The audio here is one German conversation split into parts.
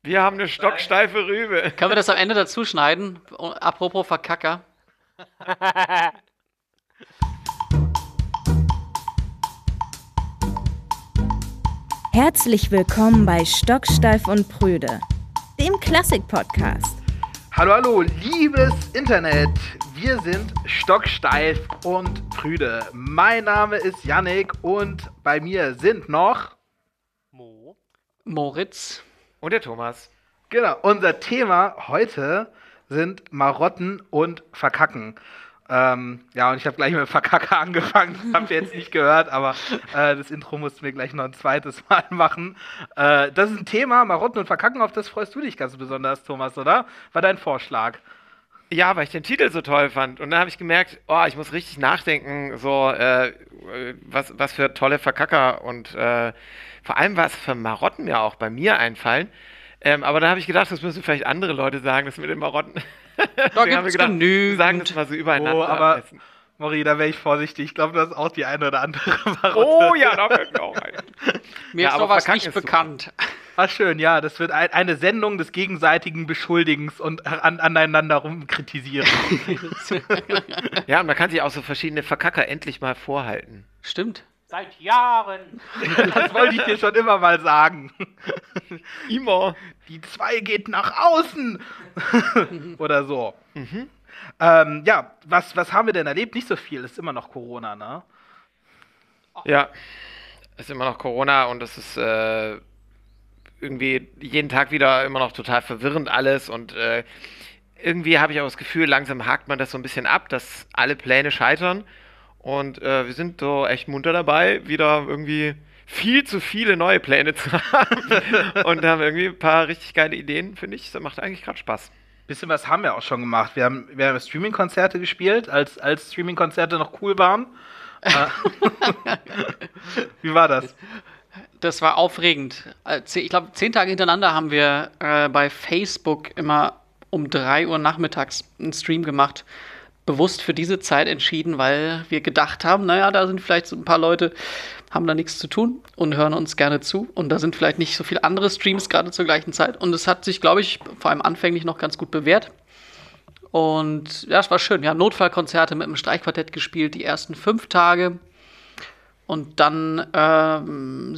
Wir haben eine stocksteife Rübe. Können wir das am Ende dazu schneiden? Apropos Verkacker. Herzlich willkommen bei Stocksteif und Prüde, dem Klassik-Podcast. Hallo, hallo, liebes Internet. Wir sind stocksteif und prüde. Mein Name ist Yannick und bei mir sind noch Moritz. Und der Thomas. Genau, unser Thema heute sind Marotten und Verkacken. Und ich habe gleich mit Verkacke angefangen, das habt ihr jetzt nicht gehört, aber das Intro mussten wir gleich noch ein zweites Mal machen. Das ist ein Thema, Marotten und Verkacken, auf das freust du dich ganz besonders, Thomas, oder? War dein Vorschlag? Ja, weil ich den Titel so toll fand. Und dann habe ich gemerkt, ich muss richtig nachdenken, so, was für tolle Verkacker und vor allem was für Marotten mir auch bei mir einfallen. Aber dann habe ich gedacht, das müssen vielleicht andere Leute sagen, das mit den Marotten. Da gibt es genügend. Wir sagen das mal so übereinander. Aber Mori, da wäre ich vorsichtig. Ich glaube, du hast auch die eine oder andere Marotte. Oh ja, da fällt mir auch ein. Mir ist aber sowas Verkacken nicht ist bekannt. Ach schön, ja, das wird eine Sendung des gegenseitigen Beschuldigens und aneinander rumkritisieren. Ja, und man kann sich auch so verschiedene Verkacker endlich mal vorhalten. Stimmt. Seit Jahren. Das wollte ich dir schon immer mal sagen. Immer. Die 2 geht nach außen. Oder so. Mhm. Was haben wir denn erlebt? Nicht so viel, ist immer noch Corona, ne? Ja, es ist immer noch Corona und es ist irgendwie jeden Tag wieder immer noch total verwirrend alles und irgendwie habe ich auch das Gefühl, langsam hakt man das so ein bisschen ab, dass alle Pläne scheitern und wir sind so echt munter dabei, wieder irgendwie viel zu viele neue Pläne zu haben und haben irgendwie ein paar richtig geile Ideen, finde ich. Das macht eigentlich gerade Spaß. Bisschen was haben wir auch schon gemacht. Wir haben Streaming-Konzerte gespielt, als Streaming-Konzerte noch cool waren. Wie war das? Das war aufregend. Ich glaube, 10 Tage hintereinander haben wir bei Facebook immer um 3 Uhr nachmittags einen Stream gemacht. Bewusst für diese Zeit entschieden, weil wir gedacht haben, naja, da sind vielleicht so ein paar Leute, haben da nichts zu tun und hören uns gerne zu. Und da sind vielleicht nicht so viele andere Streams gerade zur gleichen Zeit. Und es hat sich, glaube ich, vor allem anfänglich noch ganz gut bewährt. Und ja, es war schön. Wir haben Notfallkonzerte mit dem Streichquartett gespielt, die ersten 5 Tage. Und dann haben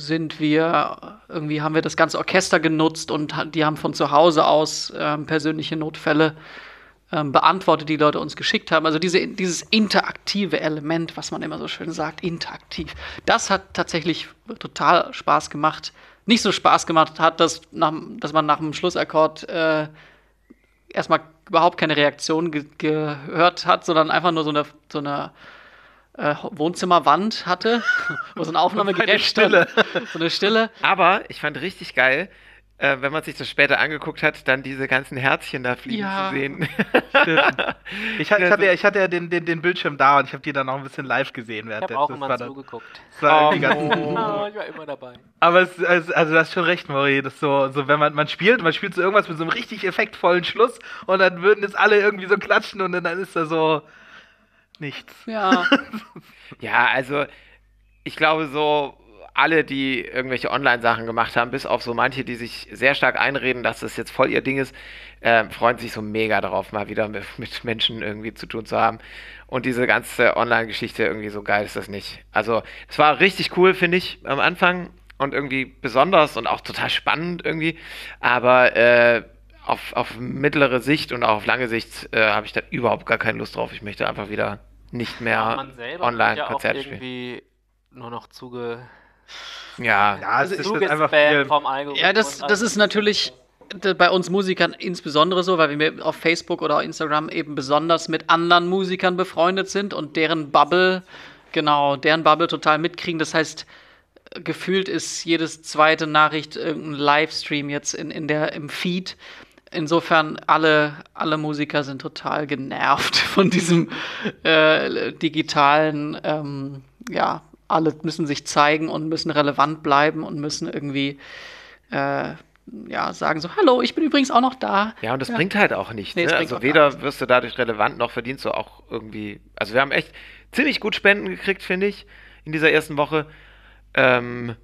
wir das ganze Orchester genutzt und die haben von zu Hause aus persönliche Notfälle beantwortet, die Leute uns geschickt haben. Also dieses interaktive Element, was man immer so schön sagt, interaktiv. Das hat tatsächlich total Spaß gemacht. Nicht so Spaß gemacht hat, dass man nach dem Schlussakkord erstmal überhaupt keine Reaktion gehört hat, sondern einfach nur so eine Wohnzimmerwand hatte, wo so ein Aufnahmegerät stand. So eine Stille. Aber ich fand richtig geil, wenn man sich das später angeguckt hat, dann diese ganzen Herzchen da fliegen zu sehen. Ich hatte ja den Bildschirm da und ich habe die dann auch ein bisschen live gesehen. Ich habe auch immer zugeguckt. Ich war immer dabei. Aber also du hast schon recht, Mori. Das so wenn man spielt so irgendwas mit so einem richtig effektvollen Schluss und dann würden jetzt alle irgendwie so klatschen und dann ist da so nichts. Ja. Ja, also ich glaube so, alle, die irgendwelche Online-Sachen gemacht haben, bis auf so manche, die sich sehr stark einreden, dass das jetzt voll ihr Ding ist, freuen sich so mega darauf, mal wieder mit Menschen irgendwie zu tun zu haben. Und diese ganze Online-Geschichte, irgendwie so geil ist das nicht. Also es war richtig cool, finde ich, am Anfang und irgendwie besonders und auch total spannend irgendwie. Aber auf mittlere Sicht und auch auf lange Sicht habe ich da überhaupt gar keine Lust drauf. Ich möchte einfach wieder nicht mehr Online-Konzerte spielen. Irgendwie nur noch Ja, es ist einfach viel viel. vom Algorithmus. Ja, das ist natürlich bei uns Musikern insbesondere so, weil wir auf Facebook oder Instagram eben besonders mit anderen Musikern befreundet sind und deren Bubble total mitkriegen. Das heißt, gefühlt ist jedes zweite Nachricht irgendein Livestream jetzt im Feed. Insofern, alle Musiker sind total genervt von diesem digitalen, alle müssen sich zeigen und müssen relevant bleiben und müssen irgendwie sagen so, hallo, ich bin übrigens auch noch da. Ja, und das bringt halt auch nichts. Nee, Ne? Also weder wirst du dadurch relevant, noch verdienst du auch irgendwie. Also wir haben echt ziemlich gut Spenden gekriegt, finde ich, in dieser ersten Woche.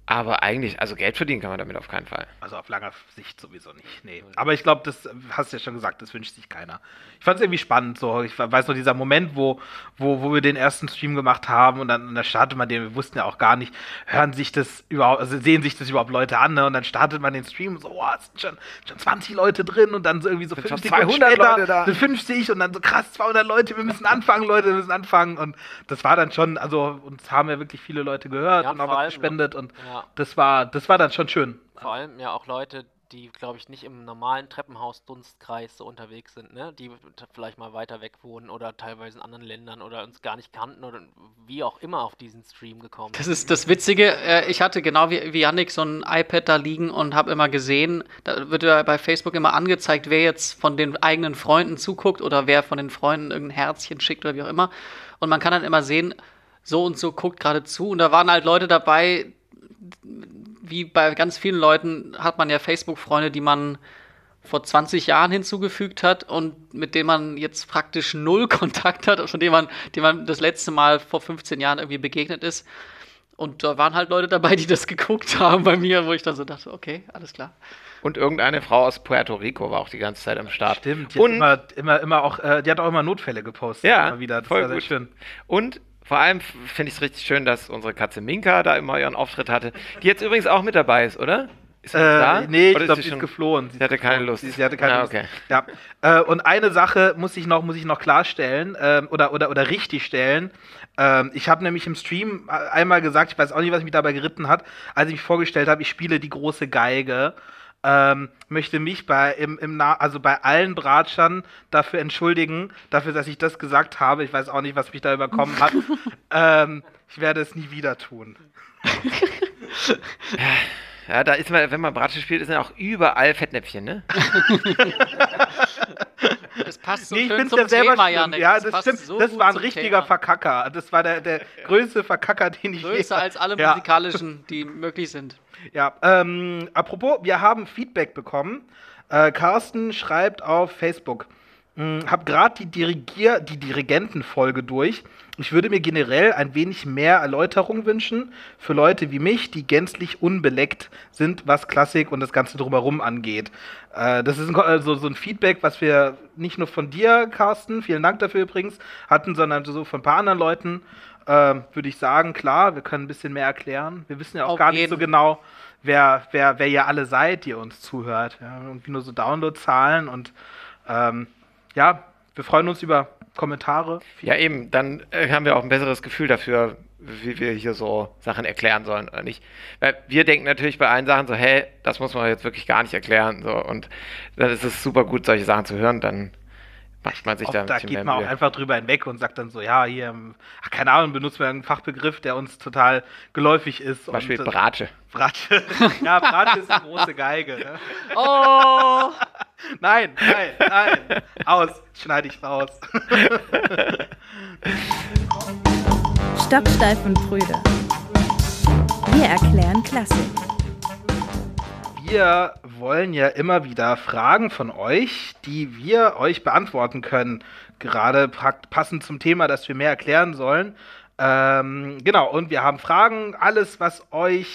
Aber eigentlich, also Geld verdienen kann man damit auf keinen Fall. Also auf langer Sicht sowieso nicht, nee. Aber ich glaube, das hast du ja schon gesagt, das wünscht sich keiner. Ich fand es irgendwie spannend, so. Ich weiß noch, dieser Moment, wo wir den ersten Stream gemacht haben und dann startet man den, wir wussten ja auch gar nicht, hören sich das überhaupt, also sehen sich das überhaupt Leute an, ne? Und dann startet man den Stream und so, oh, es sind schon 20 Leute drin und dann so irgendwie so 50 200 Leute da. sind 50 und dann so krass 200 Leute, wir müssen anfangen, Leute, wir müssen anfangen. Und das war dann schon, also uns haben ja wirklich viele Leute gehört und auch vor was allem, gespendet und ja. das war dann schon schön. Vor allem ja auch Leute, die, glaube ich, nicht im normalen Treppenhaus-Dunstkreis so unterwegs sind, ne? Die vielleicht mal weiter weg wohnen oder teilweise in anderen Ländern oder uns gar nicht kannten oder wie auch immer auf diesen Stream gekommen Das ist das Witzige. Ich hatte genau wie Yannick so ein iPad da liegen und habe immer gesehen, da wird ja bei Facebook immer angezeigt, wer jetzt von den eigenen Freunden zuguckt oder wer von den Freunden irgendein Herzchen schickt oder wie auch immer. Und man kann dann immer sehen, so und so guckt gerade zu. Und da waren halt Leute dabei, wie bei ganz vielen Leuten hat man ja Facebook-Freunde, die man vor 20 Jahren hinzugefügt hat und mit denen man jetzt praktisch null Kontakt hat, von denen man das letzte Mal vor 15 Jahren irgendwie begegnet ist. Und da waren halt Leute dabei, die das geguckt haben bei mir, wo ich dann so dachte, okay, alles klar. Und irgendeine Frau aus Puerto Rico war auch die ganze Zeit am Start. Stimmt, und die hat auch immer Notfälle gepostet. Ja, immer wieder. Das voll war sehr gut. schön. Und vor allem finde ich es richtig schön, dass unsere Katze Minka da immer ihren Auftritt hatte. Die jetzt übrigens auch mit dabei ist, oder? Ist sie da? Nee, ich Oder glaube, sie sie ist geflohen. Sie hatte keine Lust. Sie hatte keine Lust. Okay. Ja. Und eine Sache muss ich noch klarstellen oder richtig stellen. Ich habe nämlich im Stream einmal gesagt, ich weiß auch nicht, was mich dabei geritten hat, als ich mich vorgestellt habe, ich spiele die große Geige. Möchte mich bei allen Bratschern dafür entschuldigen, dafür, dass ich das gesagt habe. Ich weiß auch nicht, was mich da überkommen hat. Ich werde es nie wieder tun. Ja, da ist man, wenn man Bratsche spielt, ist ja auch überall Fettnäpfchen, ne? Das passt so Nee, ich schön finde zum es ja selber Thema, schlimm. Yannick. Ja, das passt stimmt. so Das gut war ein zum richtiger Thema. Verkacker. Das war der größte Verkacker, den ich Größer als alle Ja. musikalischen, die möglich sind. Ja, apropos, wir haben Feedback bekommen. Carsten schreibt auf Facebook, hab gerade die Dirigentenfolge durch. Ich würde mir generell ein wenig mehr Erläuterung wünschen für Leute wie mich, die gänzlich unbeleckt sind, was Klassik und das Ganze drumherum angeht. Das ist so ein Feedback, was wir nicht nur von dir, Carsten, vielen Dank dafür übrigens, hatten, sondern so von ein paar anderen Leuten. Würde ich sagen, klar, wir können ein bisschen mehr erklären. Wir wissen ja auch Auf gar nicht jeden. so genau, wer ihr alle seid, die uns zuhört. Ja, irgendwie nur so Downloadzahlen und ja, wir freuen uns über Kommentare. Ja, eben, dann haben wir auch ein besseres Gefühl dafür, wie wir hier so Sachen erklären sollen oder nicht. Weil wir denken natürlich bei allen Sachen so, hey, das muss man jetzt wirklich gar nicht erklären. So, und dann ist es super gut, solche Sachen zu hören, dann macht man sich da ein Da bisschen geht mehr man auch Mühe. einfach drüber hinweg und sagt dann so, ja, hier, keine Ahnung, benutzt man einen Fachbegriff, der uns total geläufig ist. Zum Beispiel und, Bratsche. Bratsche. Ja, Bratsche ist eine große Geige. Ne? Oh! Nein. Aus, schneide ich raus. Stocksteif und Prüde. Wir erklären Klassik. Wir wollen ja immer wieder Fragen von euch, die wir euch beantworten können. Gerade passend zum Thema, das wir mehr erklären sollen. Genau, und wir haben Fragen, alles, was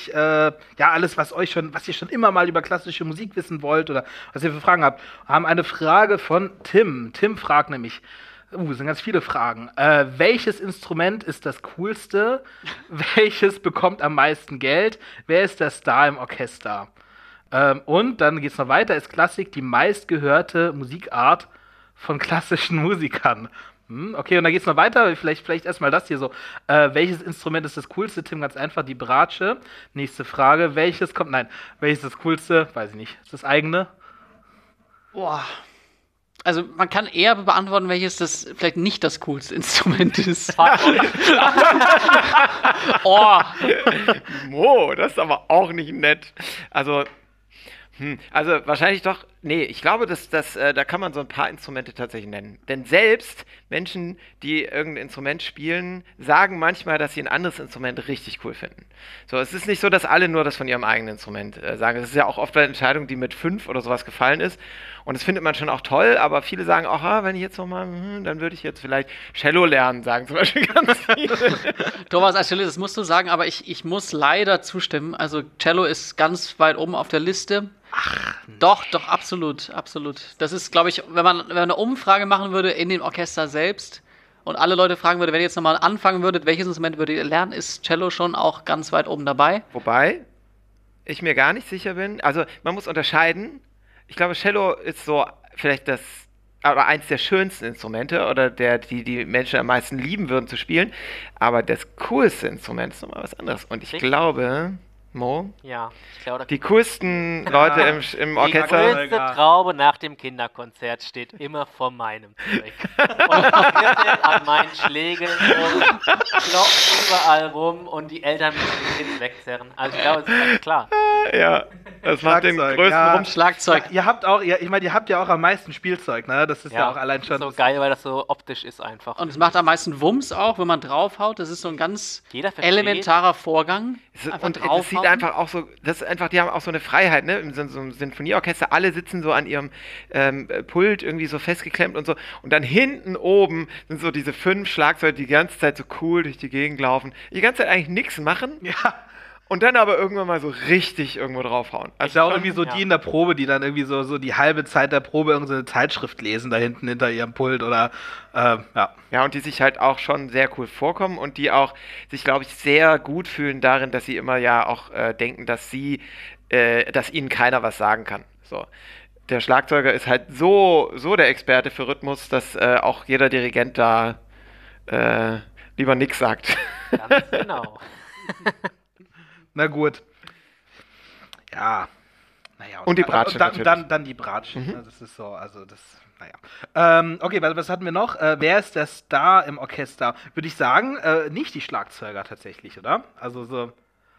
ihr schon immer mal über klassische Musik wissen wollt oder was ihr für Fragen habt. Wir haben eine Frage von Tim. Tim fragt nämlich, es sind ganz viele Fragen. Welches Instrument ist das coolste? Welches bekommt am meisten Geld? Wer ist der Star im Orchester? Und dann geht es noch weiter. Ist Klassik die meistgehörte Musikart von klassischen Musikern? Okay, und dann geht es noch weiter. Vielleicht erstmal das hier so. Welches Instrument ist das coolste? Tim, ganz einfach, die Bratsche. Nächste Frage. Welches ist das coolste? Weiß ich nicht. Ist das eigene? Boah. Also man kann eher beantworten, welches das vielleicht nicht das coolste Instrument ist. Oh, Mo, das ist aber auch nicht nett. Also, Also wahrscheinlich doch, nee, ich glaube, da kann man so ein paar Instrumente tatsächlich nennen. Denn selbst Menschen, die irgendein Instrument spielen, sagen manchmal, dass sie ein anderes Instrument richtig cool finden. So, es ist nicht so, dass alle nur das von ihrem eigenen Instrument sagen. Es ist ja auch oft eine Entscheidung, die mit 5 oder sowas gefallen ist. Und das findet man schon auch toll, aber viele sagen auch, wenn ich jetzt nochmal, dann würde ich jetzt vielleicht Cello lernen, sagen zum Beispiel ganz viele. Thomas, als Cellist, das musst du sagen, aber ich muss leider zustimmen. Also Cello ist ganz weit oben auf der Liste. Doch, absolut, absolut. Das ist, glaube ich, wenn man eine Umfrage machen würde in dem Orchester selbst und alle Leute fragen würde, wenn ihr jetzt nochmal anfangen würdet, welches Instrument würdet ihr lernen, ist Cello schon auch ganz weit oben dabei. Wobei ich mir gar nicht sicher bin. Also man muss unterscheiden. Ich glaube, Cello ist so vielleicht aber eins der schönsten Instrumente oder die Menschen am meisten lieben würden zu spielen. Aber das coolste Instrument ist nochmal was anderes. Und ich glaube, Mo, Ja, ich glaube, die coolsten Leute im die Orchester. größte Traube nach dem Kinderkonzert steht immer vor meinem Zeug. Und ich sitze an meinen Schlägen und klopft überall rum und die Eltern müssen die Kids wegzerren. Also ich glaube, es ist ganz klar. Ja, das macht den Schlagzeug, größten ja. Schlagzeug. Ja, ihr habt auch, ich meine, ihr habt ja auch am meisten Spielzeug, ne? Das ist ja, auch allein schon. so geil, weil das so optisch ist einfach. Und es macht am meisten Wumms auch, wenn man draufhaut. Das ist so ein ganz Jeder versteht. elementarer Vorgang. Und es sieht einfach auch so, das ist einfach, die haben auch so eine Freiheit, ne? In so einem Sinfonieorchester, alle sitzen so an ihrem Pult irgendwie so festgeklemmt und so. Und dann hinten oben sind so diese 5 Schlagzeuger, die ganze Zeit so cool durch die Gegend laufen, die ganze Zeit eigentlich nichts machen. Ja. Und dann aber irgendwann mal so richtig irgendwo draufhauen. Also ist ja auch irgendwie so ja. die in der Probe, die dann irgendwie so die halbe Zeit der Probe irgendeine Zeitschrift lesen, da hinten hinter ihrem Pult oder, ja. Ja, und die sich halt auch schon sehr cool vorkommen und die auch sich, glaube ich, sehr gut fühlen darin, dass sie immer ja auch denken, dass ihnen keiner was sagen kann. So. Der Schlagzeuger ist halt so der Experte für Rhythmus, dass auch jeder Dirigent da lieber nix sagt. Ganz genau. Na gut. Ja. Naja. Und die Bratsche dann die Bratsche. Ne? Das ist so, also das, naja. Okay, was hatten wir noch? Wer ist der Star im Orchester? Würde ich sagen, nicht die Schlagzeuger tatsächlich, oder? Also so,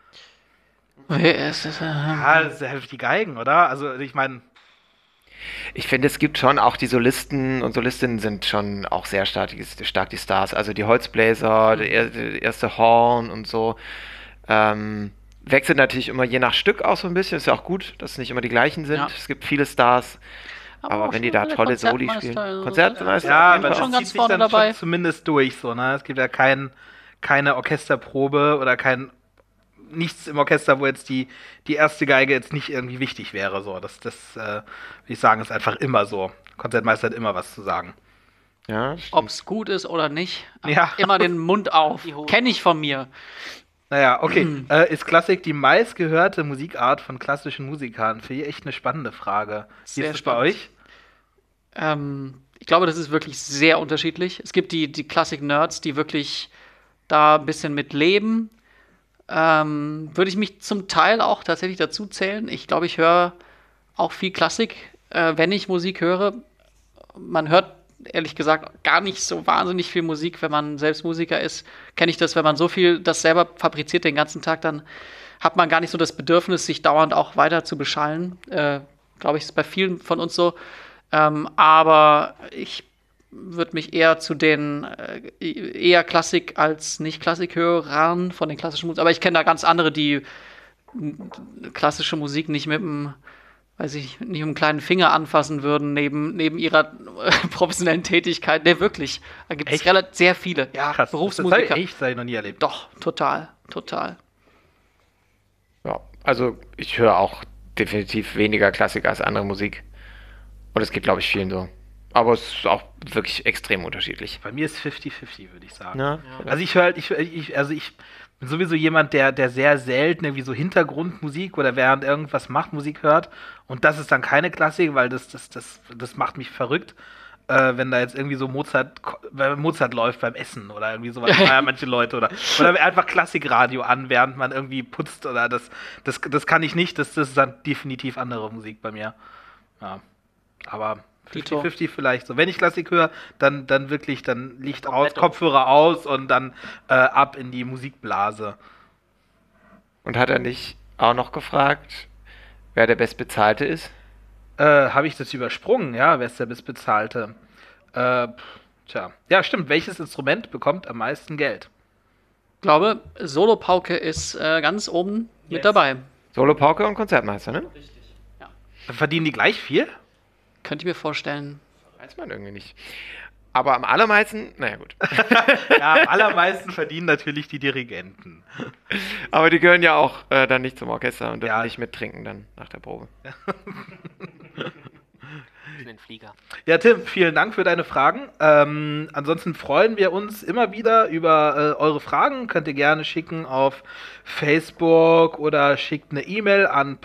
das ist ja die Geigen, oder? Also ich meine, Ich finde, es gibt schon auch die Solisten und Solistinnen sind schon auch sehr stark die Stars. Also die Holzbläser, der erste Horn und so. Wechselt natürlich immer je nach Stück auch so ein bisschen. Ist ja auch gut, dass es nicht immer die gleichen sind. Ja. Es gibt viele Stars. Aber auch wenn die schon da viele tolle Soli Konzertmeister, spielen. also Konzertmeister, ja, auf jeden aber Fall. schon das ganz zieht sich vorne dann dabei. schon zumindest durch, so, ne? Es gibt ja keine Orchesterprobe oder nichts im Orchester, wo jetzt die erste Geige jetzt nicht irgendwie wichtig wäre, so. Das würde ich sagen, ist einfach immer so. Konzertmeister hat immer was zu sagen. Ja, stimmt. Ob es gut ist oder nicht, Ja. immer den Mund auf. Die Hose. Kenne ich von mir. Naja, okay. Ist Klassik die meistgehörte Musikart von klassischen Musikern? Finde ich echt eine spannende Frage. Wie Sehr ist das bei spannend. euch? Ich glaube, das ist wirklich sehr unterschiedlich. Es gibt die Klassik-Nerds, die wirklich da ein bisschen mit leben. Würde ich mich zum Teil auch tatsächlich dazu zählen. Ich glaube, ich höre auch viel Klassik, wenn ich Musik höre. Man hört ehrlich gesagt gar nicht so wahnsinnig viel Musik, wenn man selbst Musiker ist. Kenne ich das, wenn man so viel das selber fabriziert den ganzen Tag, dann hat man gar nicht so das Bedürfnis, sich dauernd auch weiter zu beschallen. Glaube ich, ist bei vielen von uns so. Aber ich würde mich eher zu den eher Klassik als nicht Klassik-Hörern von den klassischen Musik. Aber ich kenne da ganz andere, die klassische Musik nicht mit einem, weiß ich, nicht mit einem kleinen Finger anfassen würden, neben ihrer professionellen Tätigkeit. Ne, wirklich. Da gibt es Echt? relativ sehr viele. Ja, Krass. Berufsmusiker. Das habe ich noch nie erlebt. Doch, total. Ja, also ich höre auch definitiv weniger Klassik als andere Musik. Und es geht, glaube ich, vielen so. Aber es ist auch wirklich extrem unterschiedlich. Bei mir ist 50-50, würde ich sagen. Ja, Also ich höre, ich bin sowieso jemand, der sehr selten irgendwie so Hintergrundmusik oder während irgendwas macht, Musik hört. Und das ist dann keine Klassik, weil das macht mich verrückt. Wenn da jetzt irgendwie so Mozart läuft beim Essen oder irgendwie sowas, feiern manche Leute oder einfach Klassikradio an, während man irgendwie putzt oder das kann ich nicht, das ist dann definitiv andere Musik bei mir. Ja. Aber Dito. 50-50 vielleicht so. Wenn ich Klassik höre, dann wirklich, dann Licht aus, Komplett. Kopfhörer aus und dann ab in die Musikblase. Und hat er nicht auch noch gefragt, wer der Bestbezahlte ist? Habe ich das übersprungen? Ja, wer ist der Bestbezahlte? Tja. Ja, stimmt. Welches Instrument bekommt am meisten Geld? Ich glaube, Solopauke ist ganz oben mit dabei. Solopauke und Konzertmeister, ne? Verdienen die gleich viel? Könnte ich mir vorstellen. Weiß man irgendwie nicht. Aber am allermeisten, naja gut. Ja, am allermeisten verdienen natürlich die Dirigenten. Aber die gehören ja auch dann nicht zum Orchester und dürfen Ja. nicht mittrinken dann nach der Probe. In den Flieger. Ja, Tim, vielen Dank für deine Fragen. Ansonsten freuen wir uns immer wieder über eure Fragen. Könnt ihr gerne schicken auf Facebook oder schickt eine E-Mail an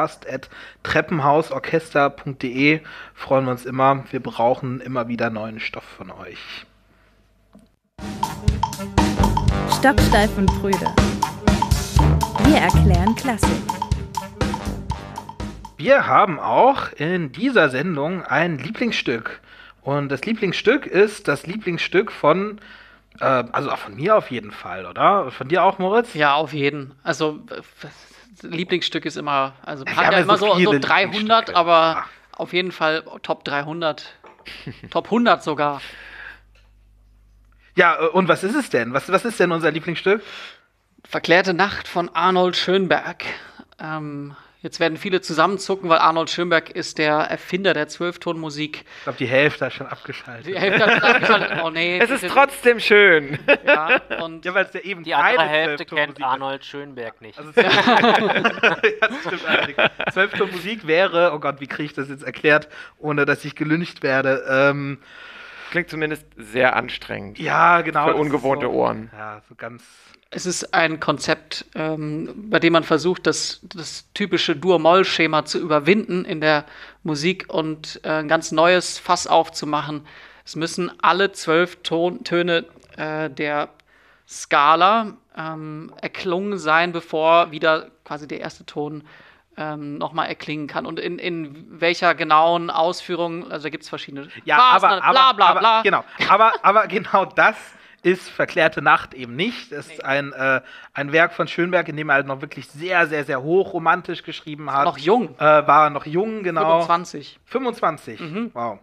podcast@treppenhausorchester.de. Freuen wir uns immer. Wir brauchen immer wieder neuen Stoff von euch. Stocksteif und Prüde. Wir erklären Klassik. Wir haben auch in dieser Sendung ein Lieblingsstück. Und das Lieblingsstück ist das Lieblingsstück von, also auch von mir auf jeden Fall, oder? Von dir auch, Moritz? Ja, auf jeden. Also, Lieblingsstück ist immer, also man wir hat haben ja ja immer so so viele 300, Lieblingsstücke. aber Ach. auf jeden Fall Top 300. Top 100 sogar. Ja, und was ist es denn? Was ist denn unser Lieblingsstück? Verklärte Nacht von Arnold Schönberg. Jetzt werden viele zusammenzucken, weil Arnold Schönberg ist der Erfinder der Zwölftonmusik. Ich glaube, die Hälfte hat schon abgeschaltet. Die Hälfte hat abgeschaltet. Oh nee. Es ist trotzdem schön. Ja, und Ja, weil es ja eben Die andere keine Hälfte kennt Zwölftonmusik ist. Arnold Schönberg nicht. Also ja, das stimmt allerdings. Zwölftonmusik wäre, oh Gott, wie kriege ich das jetzt erklärt, ohne dass ich gelyncht werde? Klingt zumindest sehr anstrengend. Ja, genau. Für das ist ungewohnte so, Ohren. Ja, so ganz. es ist ein Konzept, bei dem man versucht, das typische Dur-Moll-Schema zu überwinden in der Musik und ein ganz neues Fass aufzumachen. Es müssen alle 12 Töne der Skala erklungen sein, bevor wieder quasi der erste Ton nochmal erklingen kann. Und in welcher genauen Ausführung, also da gibt es verschiedene Ja, Phasen, bla bla bla. Genau. Aber genau das ist Verklärte Nacht eben nicht. Es ist ein Werk von Schönberg, in dem er halt noch wirklich sehr, sehr, sehr hochromantisch geschrieben hat. Noch jung. War noch jung, genau. 25. 25. Wow.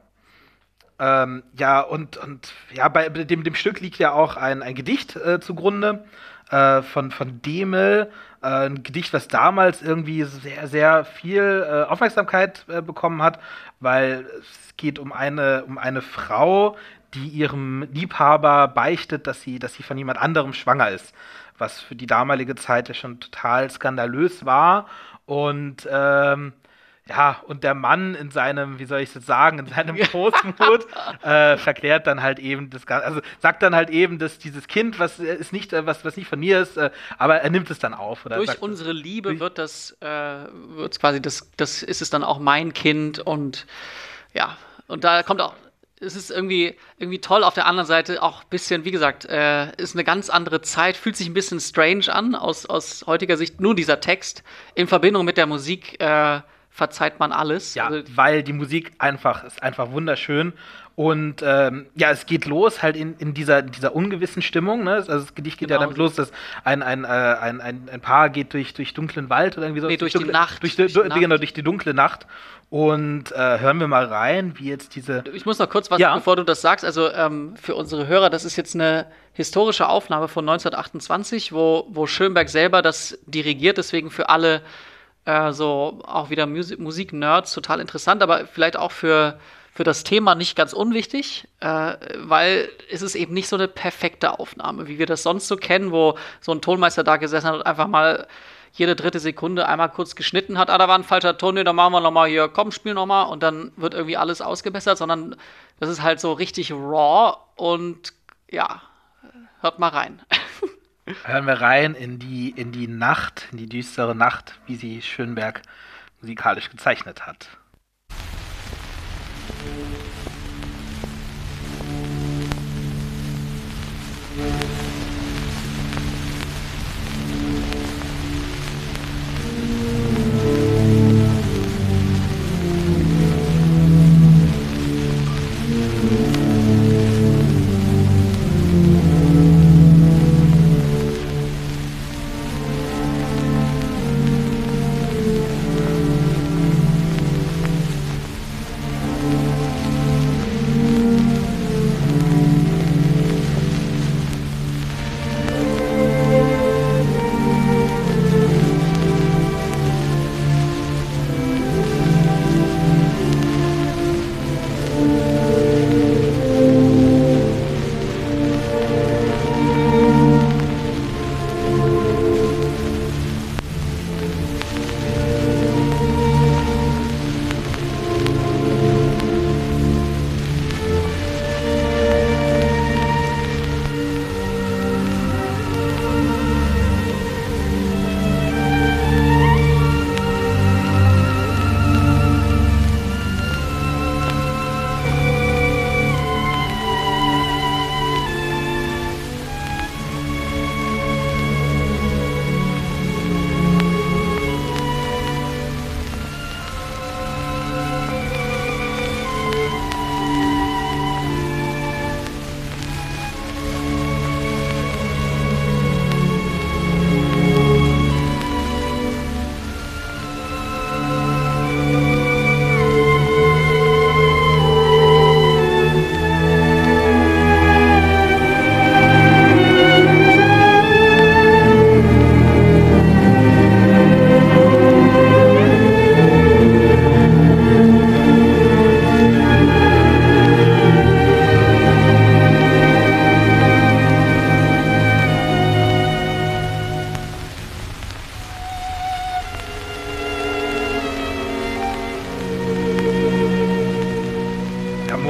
Ja, und ja, bei dem Stück liegt ja auch ein Gedicht zugrunde von Demel. Ein Gedicht, was damals irgendwie sehr, sehr viel Aufmerksamkeit bekommen hat, weil es geht um eine Frau, die ihrem Liebhaber beichtet, dass sie von jemand anderem schwanger ist. Was für die damalige Zeit ja schon total skandalös war. Und ja, und der Mann in seinem, wie soll ich das sagen, in seinem Großmut verklärt dann halt eben das Ganze, also sagt dann halt eben, dass dieses Kind, was ist nicht, was nicht von mir ist, aber er nimmt es dann auf. Oder Durch sagt, unsere Liebe wird wird's quasi, das ist es dann auch mein Kind und ja, und da kommt auch, es ist irgendwie toll, auf der anderen Seite auch ein bisschen, wie gesagt, ist eine ganz andere Zeit, fühlt sich ein bisschen strange an, aus heutiger Sicht, nur dieser Text in Verbindung mit der Musik verzeiht man alles. ja, Also, weil die Musik ist einfach wunderschön. Und ja, es geht los halt in dieser ungewissen Stimmung. Ne? Also das Gedicht geht ja Genau. damit los, dass ein Paar geht durch dunklen Wald oder irgendwie so. Nee, durch die Nacht. Durch Durch die Nacht. Genau, durch die dunkle Nacht. Und hören wir mal rein, wie jetzt diese. ich muss noch kurz was, Ja. bevor du das sagst. Also für unsere Hörer, das ist jetzt eine historische Aufnahme von 1928, wo Schönberg selber das dirigiert, deswegen für alle so auch wieder Musik-Nerds total interessant, aber vielleicht auch für das Thema nicht ganz unwichtig, weil es ist eben nicht so eine perfekte Aufnahme, wie wir das sonst so kennen, wo so ein Tonmeister da gesessen hat und einfach mal jede dritte Sekunde einmal kurz geschnitten hat, da war ein falscher Ton, nee, dann machen wir nochmal hier, komm, spiel nochmal und dann wird irgendwie alles ausgebessert, sondern das ist halt so richtig raw und ja, hört mal rein. Hören wir rein in die Nacht, in die düstere Nacht, wie sie Schönberg musikalisch gezeichnet hat.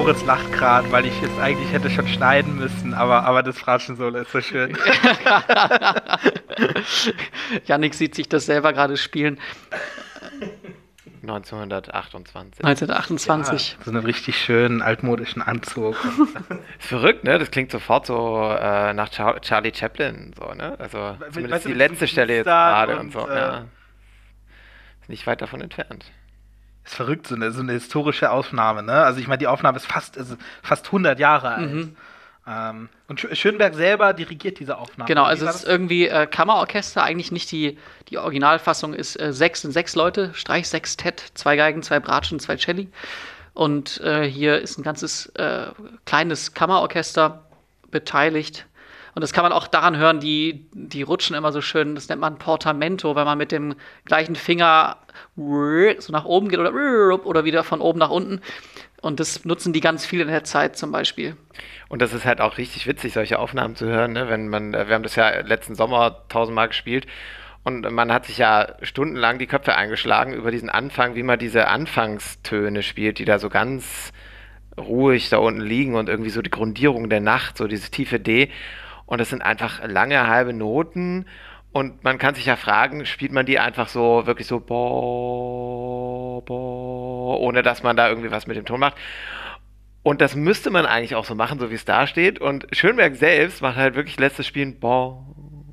Moritz lacht gerade, weil ich jetzt eigentlich hätte schon schneiden müssen, aber das Bratschen-Solo ist so schön. Yannick sieht sich das selber gerade spielen. 1928. 1928. Ja, so einen richtig schönen altmodischen Anzug. Ist verrückt, ne? Das klingt sofort so nach Charlie Chaplin, so, ne? Also zumindest weißt du, die letzte so Stelle jetzt Dienstag gerade und so. und, Ja. Ist nicht weit davon entfernt. Ist verrückt, so eine historische Aufnahme, ne? Also ich meine, die Aufnahme ist fast 100 Jahre alt. Und Schönberg selber dirigiert diese Aufnahme. Genau, Wie also war es ist das? irgendwie Kammerorchester, eigentlich nicht die Originalfassung ist 6 Leute, Streichsextett, 2 Geigen, 2 Bratschen, 2 Celli. Und hier ist ein ganzes kleines Kammerorchester beteiligt. Und das kann man auch daran hören, die rutschen immer so schön, das nennt man Portamento, wenn man mit dem gleichen Finger so nach oben geht oder wieder von oben nach unten. Und das nutzen die ganz viel in der Zeit zum Beispiel. Und das ist halt auch richtig witzig, solche Aufnahmen zu hören, ne? Wenn man, wir haben das ja letzten Sommer 1000-mal gespielt und man hat sich ja stundenlang die Köpfe eingeschlagen über diesen Anfang, wie man diese Anfangstöne spielt, die da so ganz ruhig da unten liegen und irgendwie so die Grundierung der Nacht, so dieses tiefe D. Und das sind einfach lange halbe Noten und man kann sich ja fragen, spielt man die einfach so wirklich so bo, bo, ohne dass man da irgendwie was mit dem Ton macht. Und das müsste man eigentlich auch so machen, so wie es da steht. Und Schönberg selbst macht halt wirklich letztes Spielen bo,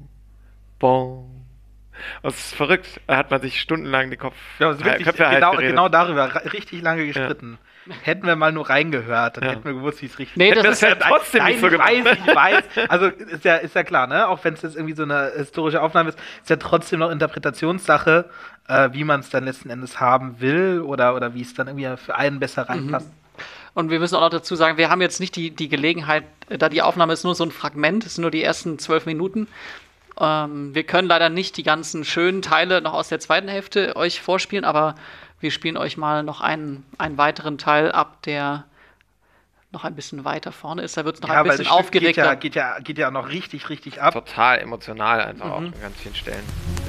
bo. Das ist verrückt. Da hat man sich stundenlang die Ja, also wirklich, Köpfe heiß geredet. genau darüber richtig lange gestritten. Hätten wir mal nur reingehört, dann hätten wir gewusst, wie es richtig Nee, Hätten wir das ja trotzdem nicht so gemacht. Ich weiß. Also ist ja klar, ne? Auch wenn es jetzt irgendwie so eine historische Aufnahme ist, ist ja trotzdem noch Interpretationssache, wie man es dann letzten Endes haben will oder wie es dann irgendwie für einen besser reinpasst. Und wir müssen auch noch dazu sagen, wir haben jetzt nicht die Gelegenheit, da die Aufnahme ist nur so ein Fragment, es sind nur die ersten 12 Minuten. Wir können leider nicht die ganzen schönen Teile noch aus der zweiten Hälfte euch vorspielen, aber wir spielen euch mal noch einen weiteren Teil ab, der noch ein bisschen weiter vorne ist. Da wird es noch ein weil bisschen das Stück aufgeregter. geht ja noch richtig ab. Total emotional einfach auch an ganz vielen Stellen.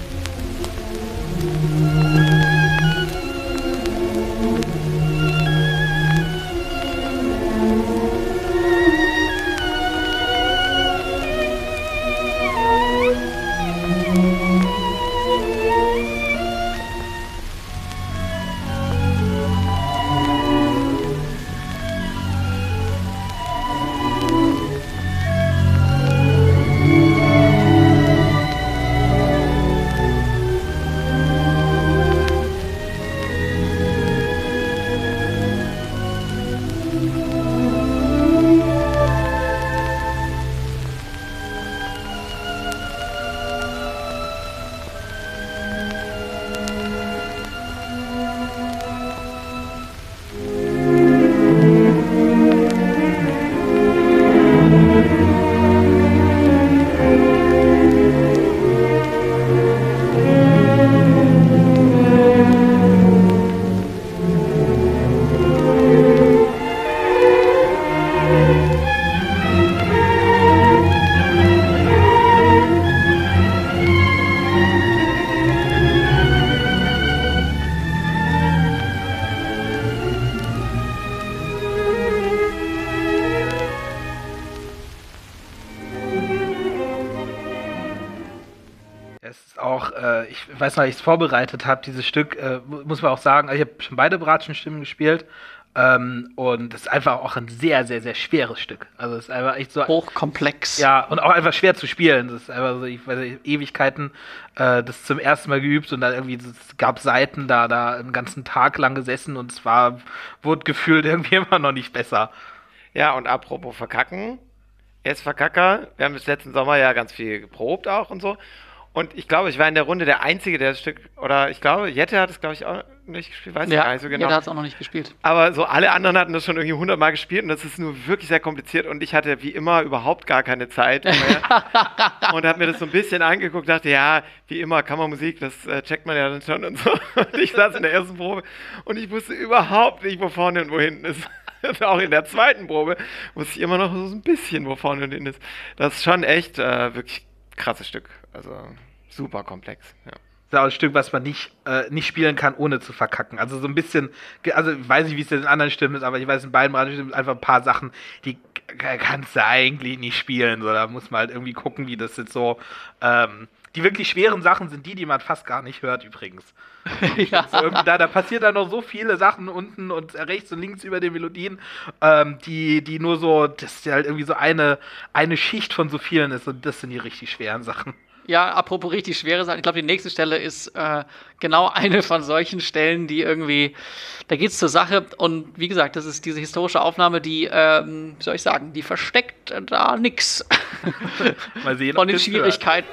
Ich weiß noch, als ich es vorbereitet habe, dieses Stück, muss man auch sagen, also ich habe schon beide Bratschenstimmen gespielt und es ist einfach auch ein sehr, sehr, sehr schweres Stück. Also es ist einfach echt so Hochkomplex. Ja, und auch einfach schwer zu spielen. Das ist einfach so, ich weiß nicht, Ewigkeiten das zum ersten Mal geübt und dann irgendwie, es gab Seiten, da einen ganzen Tag lang gesessen und es wurde gefühlt irgendwie immer noch nicht besser. Ja, und apropos Verkacken, er ist Verkacker. Wir haben bis letzten Sommer ja ganz viel geprobt auch und so. Und ich glaube, ich war in der Runde der Einzige, der das Stück, oder ich glaube, Jette hat es, glaube ich, auch nicht gespielt, weiß ich gar nicht so genau. Jette hat es auch noch nicht gespielt. Aber so alle anderen hatten das schon irgendwie 100-mal gespielt und das ist nur wirklich sehr kompliziert und ich hatte wie immer überhaupt gar keine Zeit mehr. Und habe mir das so ein bisschen angeguckt, dachte, ja, wie immer Kammermusik, das checkt man ja dann schon und so. Und ich saß in der ersten Probe und ich wusste überhaupt nicht, wo vorne und wo hinten ist. Auch in der zweiten Probe wusste ich immer noch so ein bisschen, wo vorne und hinten ist. Das ist schon echt wirklich krasses Stück. Also super komplex, ja. ist auch ein Stück, was man nicht spielen kann, ohne zu verkacken. Also so ein bisschen, also ich weiß nicht, wie es in anderen Stimmen ist, aber ich weiß, in beiden Branchen sind einfach ein paar Sachen, die kannst du eigentlich nicht spielen. So, da muss man halt irgendwie gucken, wie das jetzt so, die wirklich schweren Sachen sind die man fast gar nicht hört übrigens. Ja. Da passiert dann noch so viele Sachen unten und rechts und links über den Melodien, die nur so, dass halt irgendwie so eine Schicht von so vielen ist und das sind die richtig schweren Sachen. Ja, apropos richtig schwere Sachen. Ich glaube, die nächste Stelle ist genau eine von solchen Stellen, die irgendwie, da geht's zur Sache. Und wie gesagt, das ist diese historische Aufnahme, die, wie soll ich sagen, die versteckt da nix. Mal sehen, Von ob den das hört. Schwierigkeiten.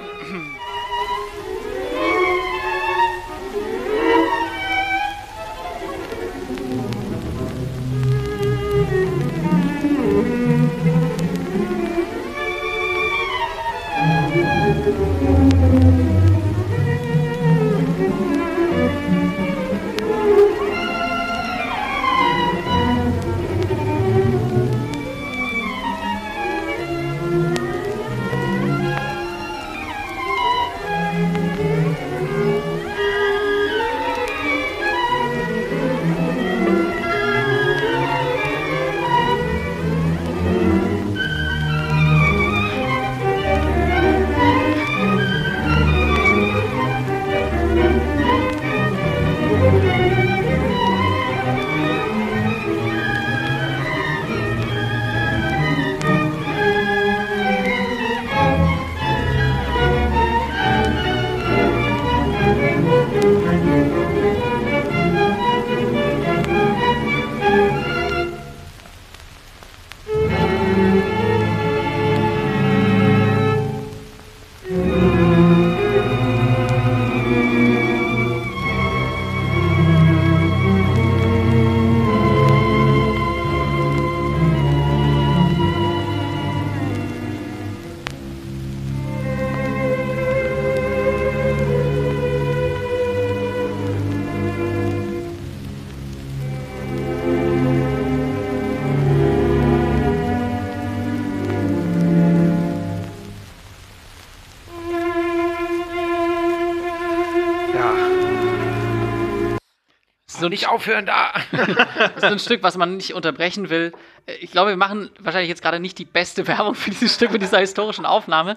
So ein, Nicht aufhören da! das ist so ein Stück, was man nicht unterbrechen will. Ich glaube, wir machen wahrscheinlich jetzt gerade nicht die beste Werbung für dieses Stück mit dieser historischen Aufnahme.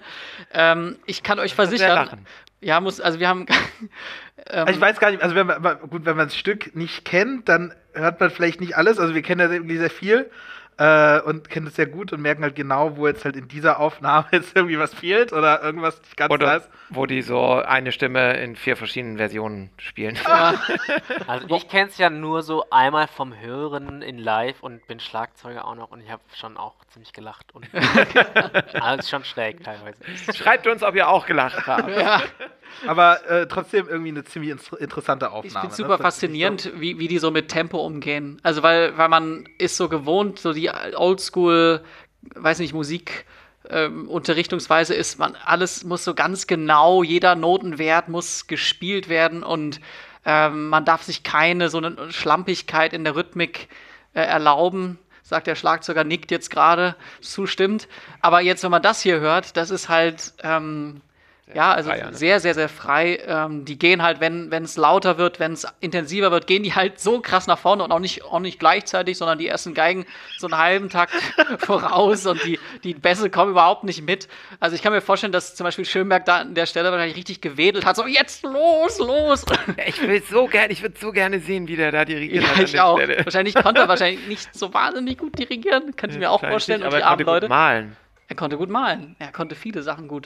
Ich kann euch versichern. Ja, also wir haben. Also ich weiß gar nicht, also wenn man das Stück nicht kennt, dann hört man vielleicht nicht alles. Also wir kennen ja irgendwie sehr viel und kennen es sehr gut und merken halt genau, wo jetzt halt in dieser Aufnahme jetzt irgendwie was fehlt oder irgendwas nicht ganz da Oder ist. wo die so eine Stimme in 4 verschiedenen Versionen spielen. Also ich kenne es ja nur so einmal vom Hören in Live und bin Schlagzeuger auch noch und ich habe schon auch ziemlich gelacht. Und also ist schon schräg teilweise. Schreibt uns, ob ihr auch gelacht habt. Ja, Aber trotzdem irgendwie eine ziemlich interessante Aufnahme. ich finde es ne? super Das ist nicht faszinierend, wie die so mit Tempo umgehen. Also weil man ist so gewohnt, so die Oldschool, weiß nicht, Musik. Unterrichtungsweise ist alles muss so ganz genau, jeder Notenwert muss gespielt werden und man darf sich keine so eine Schlampigkeit in der Rhythmik erlauben, sagt der Schlagzeuger, nickt jetzt gerade, zustimmt. Aber jetzt, wenn man das hier hört, das ist halt also frei, ne? sehr, sehr, sehr frei. Die gehen halt, wenn es lauter wird, wenn es intensiver wird, gehen die halt so krass nach vorne und auch nicht gleichzeitig, sondern die ersten Geigen so einen halben Takt voraus und die Bässe kommen überhaupt nicht mit. Also ich kann mir vorstellen, dass zum Beispiel Schönberg da an der Stelle wahrscheinlich richtig gewedelt hat, so jetzt los! Ja, ich würde so gerne sehen, wie der da dirigiert Ja, hat an ich der auch. Stelle. Wahrscheinlich konnte er wahrscheinlich nicht so wahnsinnig gut dirigieren, kann ich mir auch vorstellen. Und Aber die er armen konnte gut Leute. malen. Er konnte gut malen. Er konnte viele Sachen gut.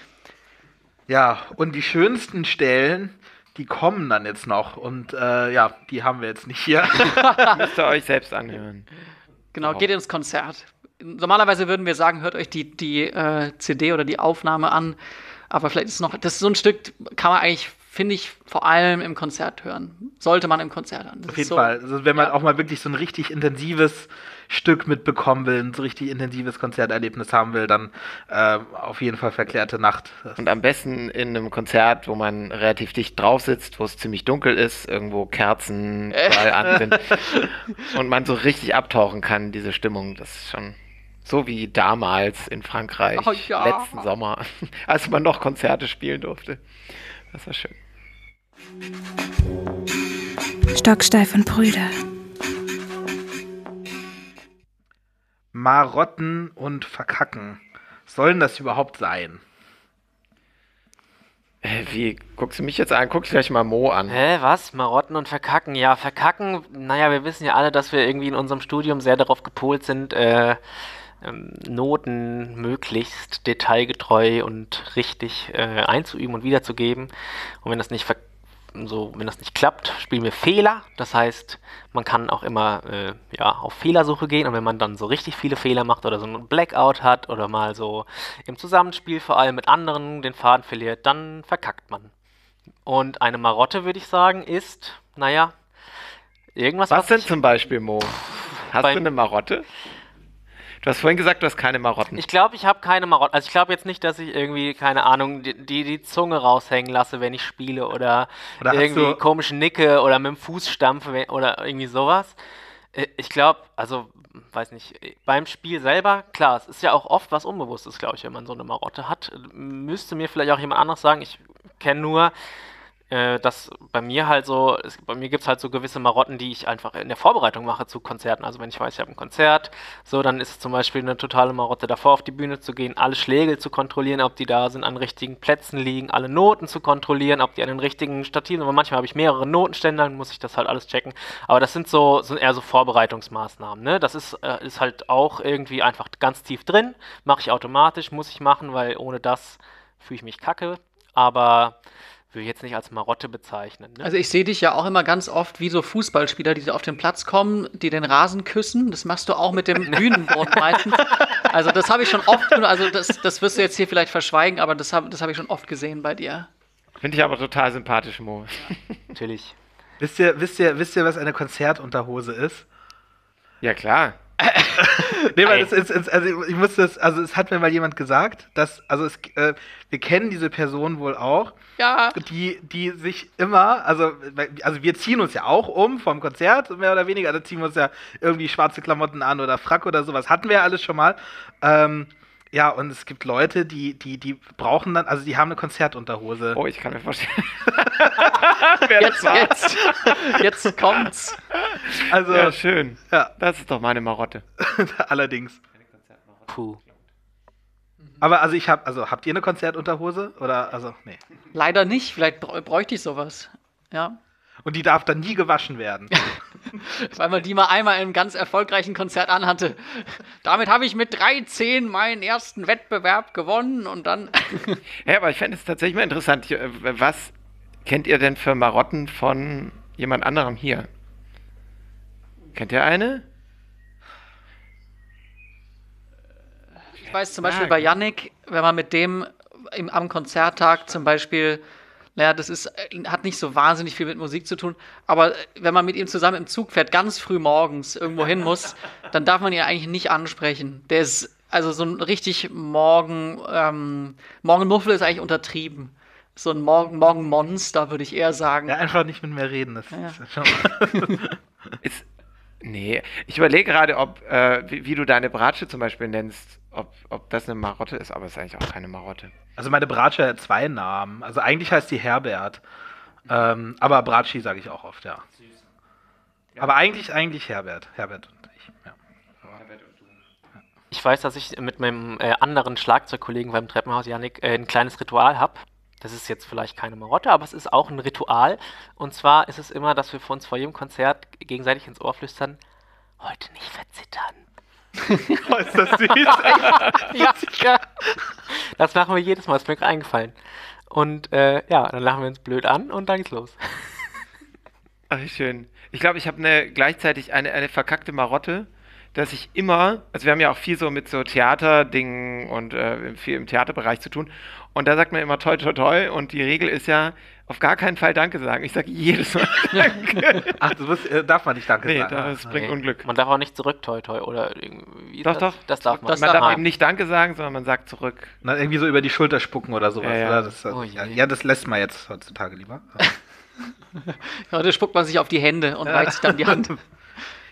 Ja, und die schönsten Stellen, die kommen dann jetzt noch. Und die haben wir jetzt nicht hier. Müsst ihr euch selbst anhören. Genau, geht ins Konzert. Normalerweise würden wir sagen, hört euch die CD oder die Aufnahme an. Aber vielleicht ist das ist so ein Stück, kann man eigentlich, finde ich, vor allem im Konzert hören. Sollte man im Konzert hören. Das Auf ist jeden so, Fall. Also wenn man ja. auch mal wirklich so ein richtig intensives Stück mitbekommen will, ein so richtig intensives Konzerterlebnis haben will, dann auf jeden Fall Verklärte Nacht. Und am besten in einem Konzert, wo man relativ dicht drauf sitzt, wo es ziemlich dunkel ist, irgendwo Kerzen überall an sind und man so richtig abtauchen kann in diese Stimmung. Das ist schon so wie damals in Frankreich, Oh ja. letzten Sommer, als man noch Konzerte spielen durfte. Das war schön. Stocksteif und Brüder. Marotten und Verkacken. Was soll denn das überhaupt sein? Wie guckst du mich jetzt an? Guck dich gleich mal Mo an. Hä, was? Marotten und Verkacken? Ja, Verkacken, naja, wir wissen ja alle, dass wir irgendwie in unserem Studium sehr darauf gepolt sind, Noten möglichst detailgetreu und richtig einzuüben und wiederzugeben. Und wenn das nicht wenn das nicht klappt, spielen wir Fehler. Das heißt, man kann auch immer auf Fehlersuche gehen, und wenn man dann so richtig viele Fehler macht oder so einen Blackout hat oder mal so im Zusammenspiel vor allem mit anderen den Faden verliert, dann verkackt man. Und eine Marotte, würde ich sagen, ist, naja, irgendwas, Was denn ich zum Beispiel, Mo? Hast du beim- eine Marotte? Du hast vorhin gesagt, du hast keine Marotten. Ich glaube, ich habe keine Marotten. Also ich glaube jetzt nicht, dass ich irgendwie, keine Ahnung, die Zunge raushängen lasse, wenn ich spiele, oder Oder hast irgendwie du- komisch nicke oder mit dem Fuß stampfe oder irgendwie sowas. Ich glaube, also, weiß nicht, beim Spiel selber, klar, es ist ja auch oft was Unbewusstes, glaube ich, wenn man so eine Marotte hat. Müsste mir vielleicht auch jemand anderes sagen. Ich kenne nur, dass bei mir halt so, bei mir gibt es halt so gewisse Marotten, die ich einfach in der Vorbereitung mache zu Konzerten. Also wenn ich weiß, ich habe ein Konzert, so, dann ist es zum Beispiel eine totale Marotte, davor auf die Bühne zu gehen, alle Schläge zu kontrollieren, ob die da sind, an richtigen Plätzen liegen, alle Noten zu kontrollieren, ob die an den richtigen Stativen sind. Aber manchmal habe ich mehrere Notenständer, dann muss ich das halt alles checken. Aber das sind eher so Vorbereitungsmaßnahmen, ne? Das ist halt auch irgendwie einfach ganz tief drin, mache ich automatisch, muss ich machen, weil ohne das fühle ich mich kacke. Aber würde ich jetzt nicht als Marotte bezeichnen. Ne? Also ich sehe dich ja auch immer ganz oft wie so Fußballspieler, die so auf den Platz kommen, die den Rasen küssen. Das machst du auch mit dem Bühnenboden meistens. Also das habe ich schon oft, also das wirst du jetzt hier vielleicht verschweigen, aber das hab ich schon oft gesehen bei dir. Finde ich aber total sympathisch, Mo. Natürlich. Wisst ihr, was eine Konzertunterhose ist? Ja, klar. Nee, weil es hat mir mal jemand gesagt, wir kennen diese Person wohl auch, Ja. die sich immer, also wir ziehen uns ja auch um vom Konzert, mehr oder weniger, da ziehen wir uns ja irgendwie schwarze Klamotten an oder Frack oder sowas, hatten wir ja alles schon mal. Ja, und es gibt Leute, die brauchen dann, also die haben eine Konzertunterhose. Oh, ich kann mir vorstellen. Wer das war. Jetzt kommt's. Also, Ja, schön. ja, Das ist doch meine Marotte. allerdings. Puh. Aber also habt ihr eine Konzertunterhose? Oder, also, nee. Leider nicht, vielleicht bräuchte ich sowas. Ja. Und die darf dann nie gewaschen werden. Weil man die mal einmal in einem ganz erfolgreichen Konzert anhatte. Damit habe ich mit 3,10 meinen ersten Wettbewerb gewonnen und dann. Ja, aber ich fände es tatsächlich mal interessant. Was kennt ihr denn für Marotten von jemand anderem hier? Kennt ihr eine? Ich weiß zum Beispiel bei Yannick, wenn man mit dem am Konzerttag zum Beispiel, naja, hat nicht so wahnsinnig viel mit Musik zu tun, aber wenn man mit ihm zusammen im Zug fährt, ganz früh morgens irgendwo hin muss, dann darf man ihn eigentlich nicht ansprechen. Der ist, also so ein richtig Morgenmuffel ist eigentlich untertrieben. So ein Morgenmonster, würde ich eher sagen. Ja, einfach nicht mit mir reden. Das ist schon. Nee, ich überlege gerade, wie du deine Bratsche zum Beispiel nennst, ob das eine Marotte ist, aber es ist eigentlich auch keine Marotte. Also meine Bratsche hat 2 Namen. Also eigentlich heißt die Herbert. Aber Bratschi sage ich auch oft, ja. Aber eigentlich Herbert. Herbert und ich, ja. Ich weiß, dass ich mit meinem anderen Schlagzeugkollegen beim Treppenhaus, Yannick, ein kleines Ritual habe. Das ist jetzt vielleicht keine Marotte, aber es ist auch ein Ritual. Und zwar ist es immer, dass wir uns vor jedem Konzert gegenseitig ins Ohr flüstern: Heute nicht verzittern. Oh, ist das süß. Ja. Das machen wir jedes Mal, ist mir gerade eingefallen. Und dann lachen wir uns blöd an und dann geht's los. Ach, wie schön. Ich glaube, ich habe gleichzeitig eine verkackte Marotte, dass ich immer, also wir haben ja auch viel so mit so Theaterdingen und viel im Theaterbereich zu tun. Und da sagt man immer toi, toi, toi. Und die Regel ist ja, auf gar keinen Fall Danke sagen. Ich sage jedes Mal Danke. Ach, darf man nicht Danke Nee, sagen. das bringt Unglück. Man darf auch nicht zurück, toi, toi, oder irgendwie. Doch. Das darf man. Das Man darf darf man. eben nicht Danke sagen, sondern man sagt zurück. Na, irgendwie so über die Schulter spucken oder sowas. Ja, ja. Oder? Das, Oh je. ja, das lässt man jetzt heutzutage lieber. Heute spuckt man sich auf die Hände und reicht sich dann die Hand.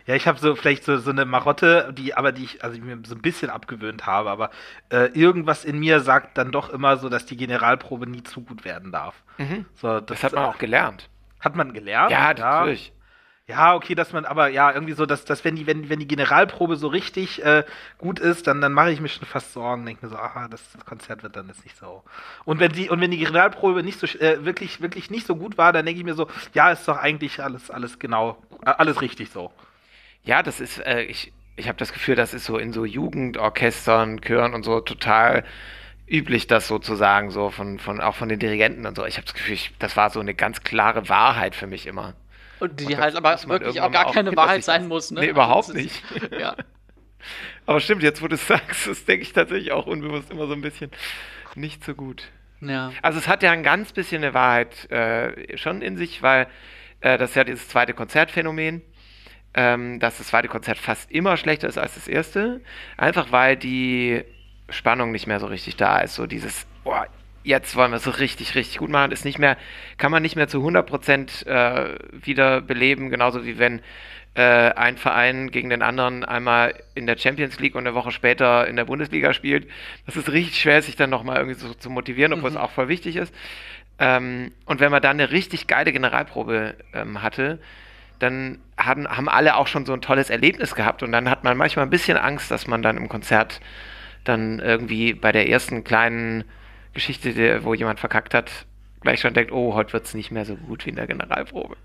Ja, ich habe vielleicht so eine Marotte, die ich mir so ein bisschen abgewöhnt habe, aber irgendwas in mir sagt dann doch immer so, dass die Generalprobe nie zu gut werden darf. So, Das hat man auch gelernt. hat man gelernt. Ja, natürlich. Ja, okay, dass man aber ja irgendwie so, dass wenn die Generalprobe so richtig gut ist, dann mache ich mir schon fast Sorgen, denke mir so, aha, das Konzert wird dann jetzt nicht so. Und wenn die Generalprobe nicht so wirklich nicht so gut war, dann denke ich mir so, ja, ist doch eigentlich alles genau, alles richtig so. Ja, das ist, ich habe das Gefühl, das ist so in so Jugendorchestern, Chören und so total üblich, das sozusagen so auch von den Dirigenten und so. Ich habe das Gefühl, das war so eine ganz klare Wahrheit für mich immer. Und die Und halt das aber muss man wirklich auch irgendwann gar mal keine hinter Wahrheit sich sein lassen. muss, ne? Nee, Also überhaupt es nicht. Ja. Aber stimmt, jetzt wo du es sagst, das denke ich tatsächlich auch unbewusst immer so ein bisschen nicht so gut. Ja. Also es hat ja ein ganz bisschen eine Wahrheit schon in sich, weil das ist ja dieses zweite Konzertphänomen, dass das zweite Konzert fast immer schlechter ist als das erste, einfach weil die Spannung nicht mehr so richtig da ist. So dieses, boah, jetzt wollen wir es so richtig, richtig gut machen, ist nicht mehr, kann man nicht mehr zu 100% wieder beleben, genauso wie wenn ein Verein gegen den anderen einmal in der Champions League und eine Woche später in der Bundesliga spielt. Das ist richtig schwer, sich dann nochmal irgendwie so zu motivieren, obwohl es auch voll wichtig ist. Und wenn man dann eine richtig geile Generalprobe hatte, dann haben alle auch schon so ein tolles Erlebnis gehabt und dann hat man manchmal ein bisschen Angst, dass man dann im Konzert dann irgendwie bei der ersten kleinen Geschichte, wo jemand verkackt hat, gleich schon denkt, oh, heute wird es nicht mehr so gut wie in der Generalprobe.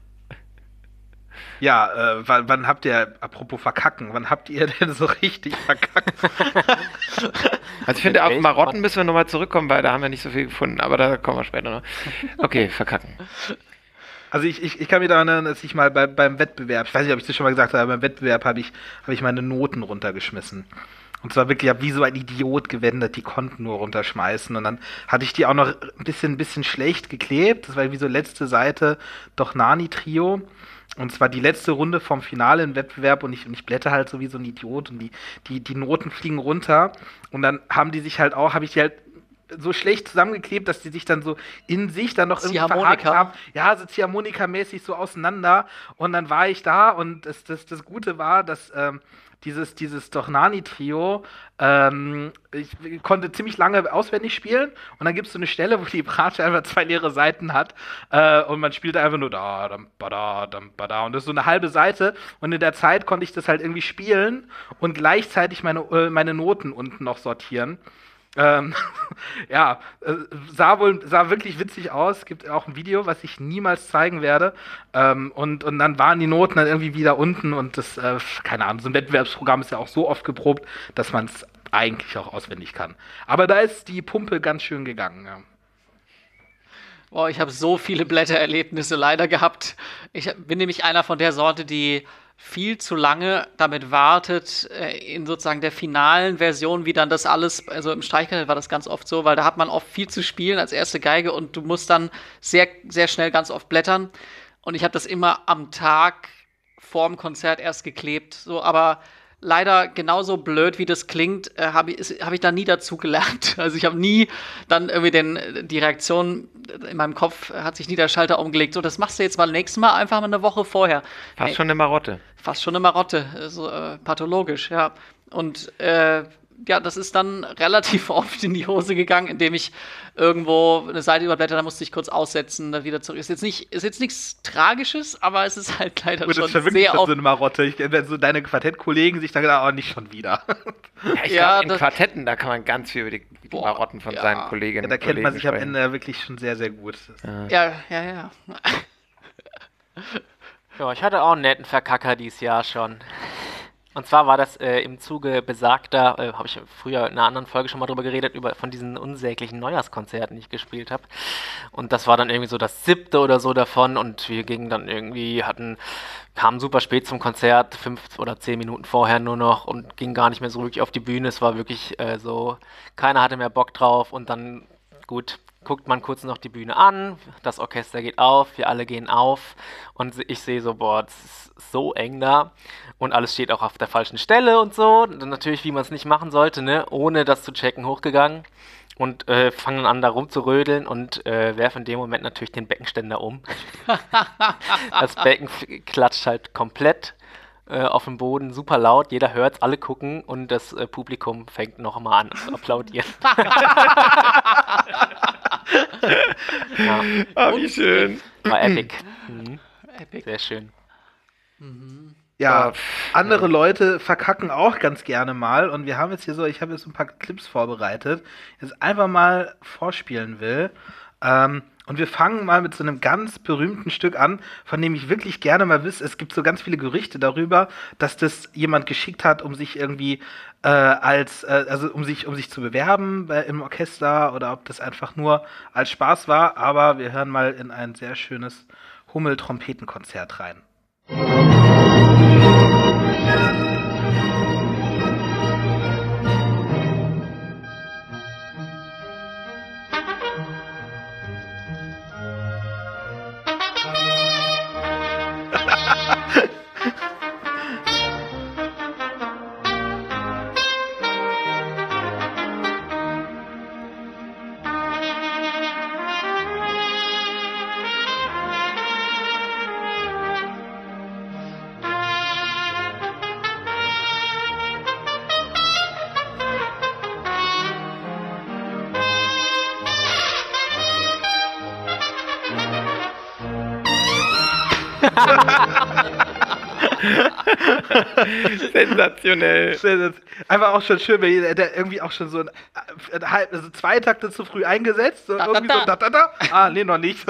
Ja, wann habt ihr, apropos verkacken, wann habt ihr denn so richtig verkackt? Also ich finde, auf Marotten müssen wir nochmal zurückkommen, weil da haben wir nicht so viel gefunden, aber da kommen wir später noch. Okay, verkacken. Also ich kann mich daran erinnern, dass ich mal beim Wettbewerb, ich weiß nicht, ob ich das schon mal gesagt habe, beim Wettbewerb habe ich meine Noten runtergeschmissen. Und zwar wirklich, ich habe wie so ein Idiot gewendet, die konnten nur runterschmeißen. Und dann hatte ich die auch noch ein bisschen schlecht geklebt. Das war wie so letzte Seite, doch Nani-Trio. Und zwar die letzte Runde vom Finale im Wettbewerb und ich blätter halt so wie so ein Idiot und die Noten fliegen runter. Und dann habe ich die halt so schlecht zusammengeklebt, dass die sich dann so in sich dann noch irgendwie verhakt haben. Ja, so Ziehharmonika-mäßig so auseinander. Und dann war ich da und das Gute war, dass dieses Dohnányi-Trio, ich konnte ziemlich lange auswendig spielen und dann gibt es so eine Stelle, wo die Bratsche einfach 2 leere Seiten hat und man spielt einfach nur da, dam, bada, dam, bada und das ist so eine halbe Seite und in der Zeit konnte ich das halt irgendwie spielen und gleichzeitig meine Noten unten noch sortieren. Ja, sah wirklich witzig aus. Es gibt auch ein Video, was ich niemals zeigen werde. Und dann waren die Noten dann irgendwie wieder unten und das, keine Ahnung, so ein Wettbewerbsprogramm ist ja auch so oft geprobt, dass man es eigentlich auch auswendig kann. Aber da ist die Pumpe ganz schön gegangen, ja. Boah, ich habe so viele Blättererlebnisse leider gehabt. Ich bin nämlich einer von der Sorte, die viel zu lange damit wartet, in sozusagen der finalen Version, wie dann das alles, also im Streichquartett war das ganz oft so, weil da hat man oft viel zu spielen als erste Geige und du musst dann sehr, sehr schnell ganz oft blättern. Und ich habe das immer am Tag vorm Konzert erst geklebt, so, aber leider genauso blöd, wie das klingt, hab ich da nie dazu gelernt. Also ich habe nie dann irgendwie die Reaktion in meinem Kopf, hat sich nie der Schalter umgelegt. So, das machst du jetzt mal nächstes Mal einfach mal eine Woche vorher. Fast schon eine Marotte. Fast schon eine Marotte, so, pathologisch, ja. Und ja, das ist dann relativ oft in die Hose gegangen, indem ich irgendwo eine Seite überblätter, da musste ich kurz aussetzen, da wieder zurück. Ist jetzt nichts Tragisches, aber es ist halt leider Gut, schon das ist ja wirklich sehr so oft. eine Marotte. Wenn so deine Quartettkollegen sich dann gedacht, oh, nicht schon wieder. Ja, ich Ja, glaube, in Quartetten, da kann man ganz viel über die Marotten von ja. seinen Kolleginnen Ja, da und kennt man Kollegen sich am sprechen. Ende wirklich schon sehr, sehr gut. Ja. Ja, ich hatte auch einen netten Verkacker dieses Jahr schon. Und zwar war das im Zuge besagter, habe ich früher in einer anderen Folge schon mal drüber geredet, von diesen unsäglichen Neujahrskonzerten, die ich gespielt habe. Und das war dann irgendwie so das 7. oder so davon und wir gingen dann irgendwie, kamen super spät zum Konzert, 5 oder 10 Minuten vorher nur noch und gingen gar nicht mehr so wirklich auf die Bühne. Es war wirklich so, keiner hatte mehr Bock drauf und dann, gut, guckt man kurz noch die Bühne an, das Orchester geht auf, wir alle gehen auf und ich sehe so, boah, das ist so eng da und alles steht auch auf der falschen Stelle und so. Und natürlich, wie man es nicht machen sollte, ne, ohne das zu checken, hochgegangen und fangen an, da rumzurödeln und werfen in dem Moment natürlich den Beckenständer um. Das Becken klatscht halt komplett auf dem Boden, super laut, jeder hört's, alle gucken und das Publikum fängt nochmal an zu applaudieren. Ja, Oh, wie schön. war epic. Mhm. Epic. Sehr schön. Ja, Oh, andere Leute verkacken auch ganz gerne mal und wir haben jetzt hier so, ich habe jetzt ein paar Clips vorbereitet, jetzt einfach mal vorspielen will. Und wir fangen mal mit so einem ganz berühmten Stück an, von dem ich wirklich gerne mal wisse, es gibt so ganz viele Gerüchte darüber, dass das jemand geschickt hat, um sich irgendwie um sich zu bewerben im Orchester oder ob das einfach nur als Spaß war, aber wir hören mal in ein sehr schönes Hummel-Trompetenkonzert rein. Sensationell. Einfach auch schon schön, weil der irgendwie auch schon so also 2 Takte zu früh eingesetzt. So Da, irgendwie da, so da. Ah, nee, noch nicht.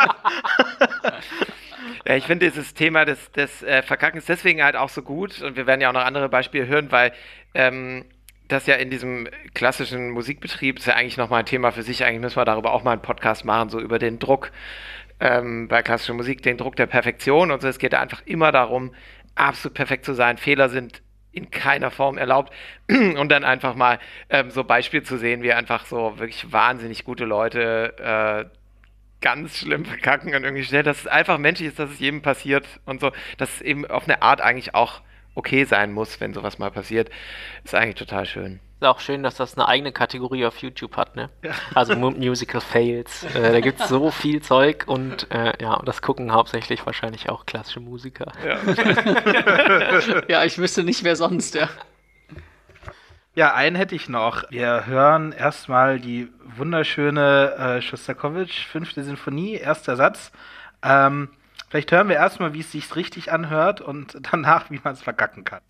Ja, ich finde dieses Thema des Verkackens deswegen halt auch so gut und wir werden ja auch noch andere Beispiele hören, weil das ja in diesem klassischen Musikbetrieb ist ja eigentlich nochmal ein Thema für sich. Eigentlich müssen wir darüber auch mal einen Podcast machen, so über den Druck bei klassischer Musik, den Druck der Perfektion und so. Es geht ja einfach immer darum, absolut perfekt zu sein. Fehler sind in keiner Form erlaubt. Und dann einfach mal so Beispiel zu sehen, wie einfach so wirklich wahnsinnig gute Leute ganz schlimm verkacken und irgendwie schnell, dass es einfach menschlich ist, dass es jedem passiert und so, dass es eben auf eine Art eigentlich auch okay sein muss, wenn sowas mal passiert, ist eigentlich total schön. Ist auch schön, dass das eine eigene Kategorie auf YouTube hat, ne? Also Musical Fails. Da gibt es so viel Zeug und ja, das gucken hauptsächlich wahrscheinlich auch klassische Musiker. Ja, ich wüsste nicht, wer sonst, ja. Ja, einen hätte ich noch. Wir hören erstmal die wunderschöne Schostakowitsch 5. Sinfonie, erster Satz. Vielleicht hören wir erstmal, wie es sich richtig anhört und danach, wie man es verkacken kann.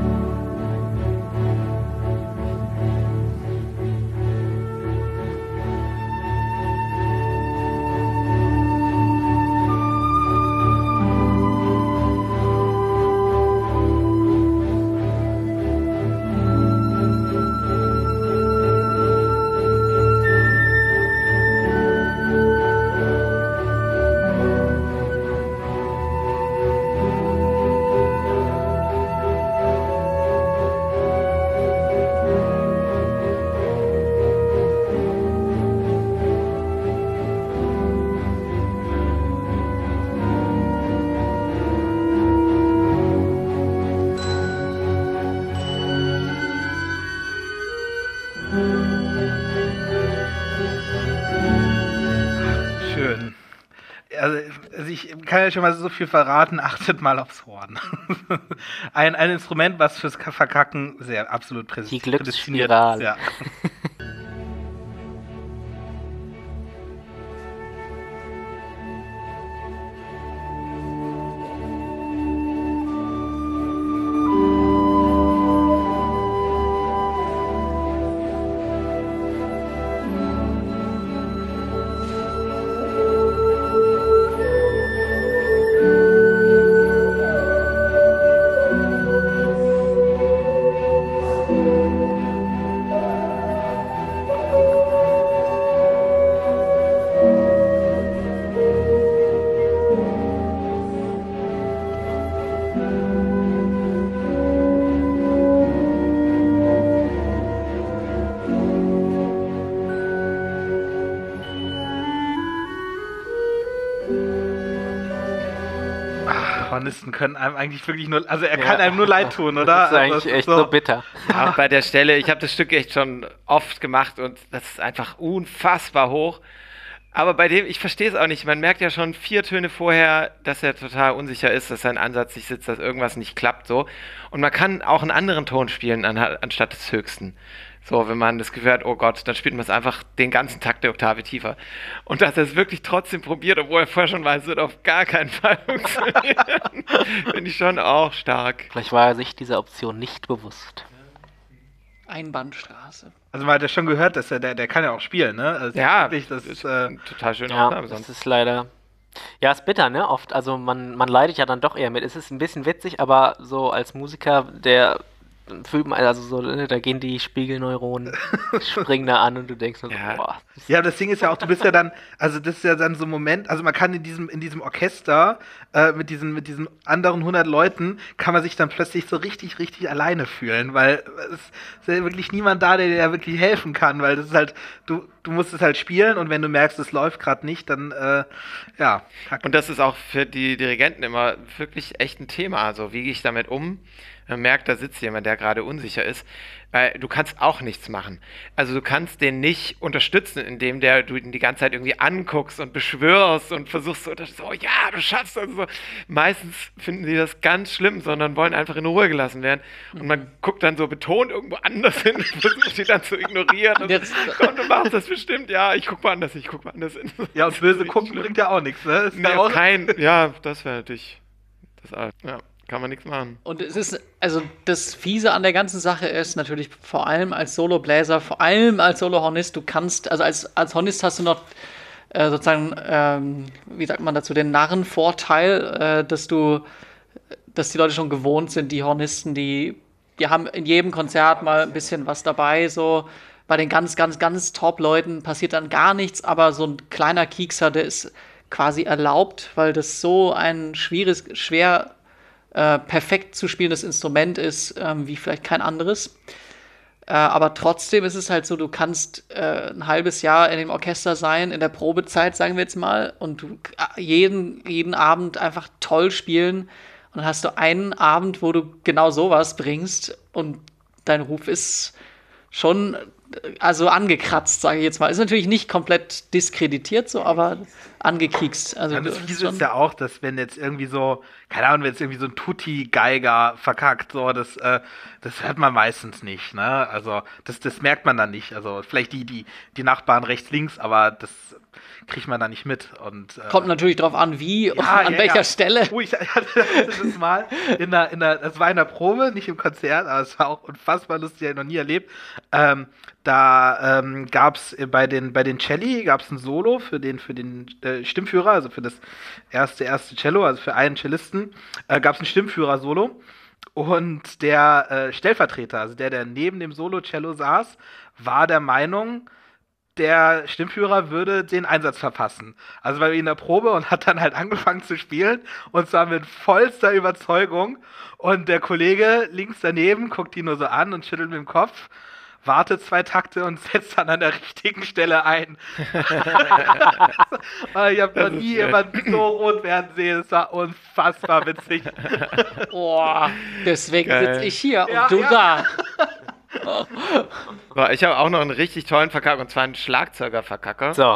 Schön. Also ich kann ja schon mal so viel verraten, achtet mal aufs Horn. Ein Instrument, was fürs Verkacken sehr absolut Die prädestiniert Glücksspirale. ist. Ja. Hornisten können einem eigentlich wirklich nur, also er kann einem nur leid tun, oder? Das ist Also eigentlich es echt so bitter. Auch bei der Stelle, ich habe das Stück echt schon oft gemacht und das ist einfach unfassbar hoch. Aber bei dem, ich verstehe es auch nicht. Man merkt ja schon 4 Töne vorher, dass er total unsicher ist, dass sein Ansatz nicht sitzt, dass irgendwas nicht klappt, so. Und man kann auch einen anderen Ton spielen anstatt des höchsten. So, wenn man das Gefühl hat, oh Gott, dann spielt man es einfach den ganzen Takt der Oktave tiefer. Und dass er es wirklich trotzdem probiert, obwohl er vorher schon weiß, es wird auf gar keinen Fall funktionieren. Finde ich schon auch stark. Vielleicht war er sich dieser Option nicht bewusst. Einbahnstraße. Also man hat ja schon gehört, dass der kann ja auch spielen, ne? Also Ja, wirklich, das ist, eine total schöne Ja, Aufnahme das sonst. ist leider. Ja, ist bitter, ne? Oft. Also man leidet ja dann doch eher mit. Es ist ein bisschen witzig, aber so als Musiker, der fühlt man, also so, ne, da gehen die Spiegelneuronen, springen da an und du denkst so, Ja. boah. ja, das Ding ist ja auch, du bist ja dann, also das ist ja dann so ein Moment, also man kann in diesem Orchester mit diesen anderen 100 Leuten, kann man sich dann plötzlich so richtig, richtig alleine fühlen, weil es ist ja wirklich niemand da, der dir ja wirklich helfen kann, weil das ist halt, du musst es halt spielen und wenn du merkst, es läuft gerade nicht, dann, ja, kacke. Und das ist auch für die Dirigenten immer wirklich echt ein Thema. Also, wie gehe ich damit um? Man merkt, da sitzt jemand, der gerade unsicher ist, weil du kannst auch nichts machen. Also du kannst den nicht unterstützen, indem du ihn die ganze Zeit irgendwie anguckst und beschwörst und versuchst so, oh ja, du schaffst das. So. Meistens finden sie das ganz schlimm, sondern wollen einfach in Ruhe gelassen werden. Und man guckt dann so betont irgendwo anders hin und versucht sie dann zu ignorieren. Und Jetzt- komm, du machst das bestimmt. Ja, ich guck mal anders hin. Ja, und böse gucken bringt ja auch nichts, ne? Ist Nee, ja auch, ja, das wäre natürlich ja, kann man nichts machen. Und es ist, also das Fiese an der ganzen Sache ist natürlich vor allem als Solobläser, vor allem als Solohornist, du kannst, also als Hornist hast du noch sozusagen, wie sagt man dazu, den Narrenvorteil, dass die Leute schon gewohnt sind, die Hornisten, die haben in jedem Konzert mal ein bisschen was dabei, so. Bei den ganz, ganz, ganz Top-Leuten passiert dann gar nichts, aber so ein kleiner Kiekser, der ist quasi erlaubt, weil das so ein schwer perfekt zu spielendes Instrument ist, wie vielleicht kein anderes. Aber trotzdem ist es halt so, du kannst ein halbes Jahr in dem Orchester sein, in der Probezeit, sagen wir jetzt mal, und du jeden Abend einfach toll spielen. Und dann hast du einen Abend, wo du genau sowas bringst und dein Ruf ist schon also angekratzt, sage ich jetzt mal. Ist natürlich nicht komplett diskreditiert so, aber angekiekst. Also ja, das ist Fiese schon- ist ja auch, dass wenn jetzt irgendwie so, keine Ahnung, wenn jetzt irgendwie so ein Tutti-Geiger verkackt, so, das hört man meistens nicht, ne? Also, das merkt man dann nicht. Also, vielleicht die Nachbarn rechts, links, aber das kriegt man da nicht mit. Und, Kommt natürlich drauf an, wie und ja, an ja, welcher ja. Stelle. Ich hatte das mal das war in der Probe, nicht im Konzert, aber es war auch unfassbar lustig, habe ich noch nie erlebt. Da gab es bei den Celli gab's ein Solo für den Stimmführer, also für das erste Cello, also für einen Cellisten, gab es ein Stimmführer-Solo. Und der Stellvertreter, also der neben dem Solo-Cello saß, war der Meinung, der Stimmführer würde den Einsatz verpassen. Also war in der Probe und hat dann halt angefangen zu spielen und zwar mit vollster Überzeugung. Und der Kollege links daneben guckt ihn nur so an und schüttelt mit dem Kopf, wartet 2 Takte und setzt dann an der richtigen Stelle ein. Ich habe noch nie jemanden so rot werden sehen. Es war unfassbar witzig. Boah, deswegen Geil. sitze ich hier Ja, und du ja. da. Boah, ich habe auch noch einen richtig tollen Verkacker, und zwar einen Schlagzeuger-Verkacker. So.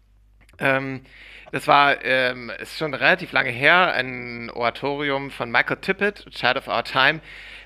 Das war, ist schon relativ lange her, ein Oratorium von Michael Tippett, Child of Our Time.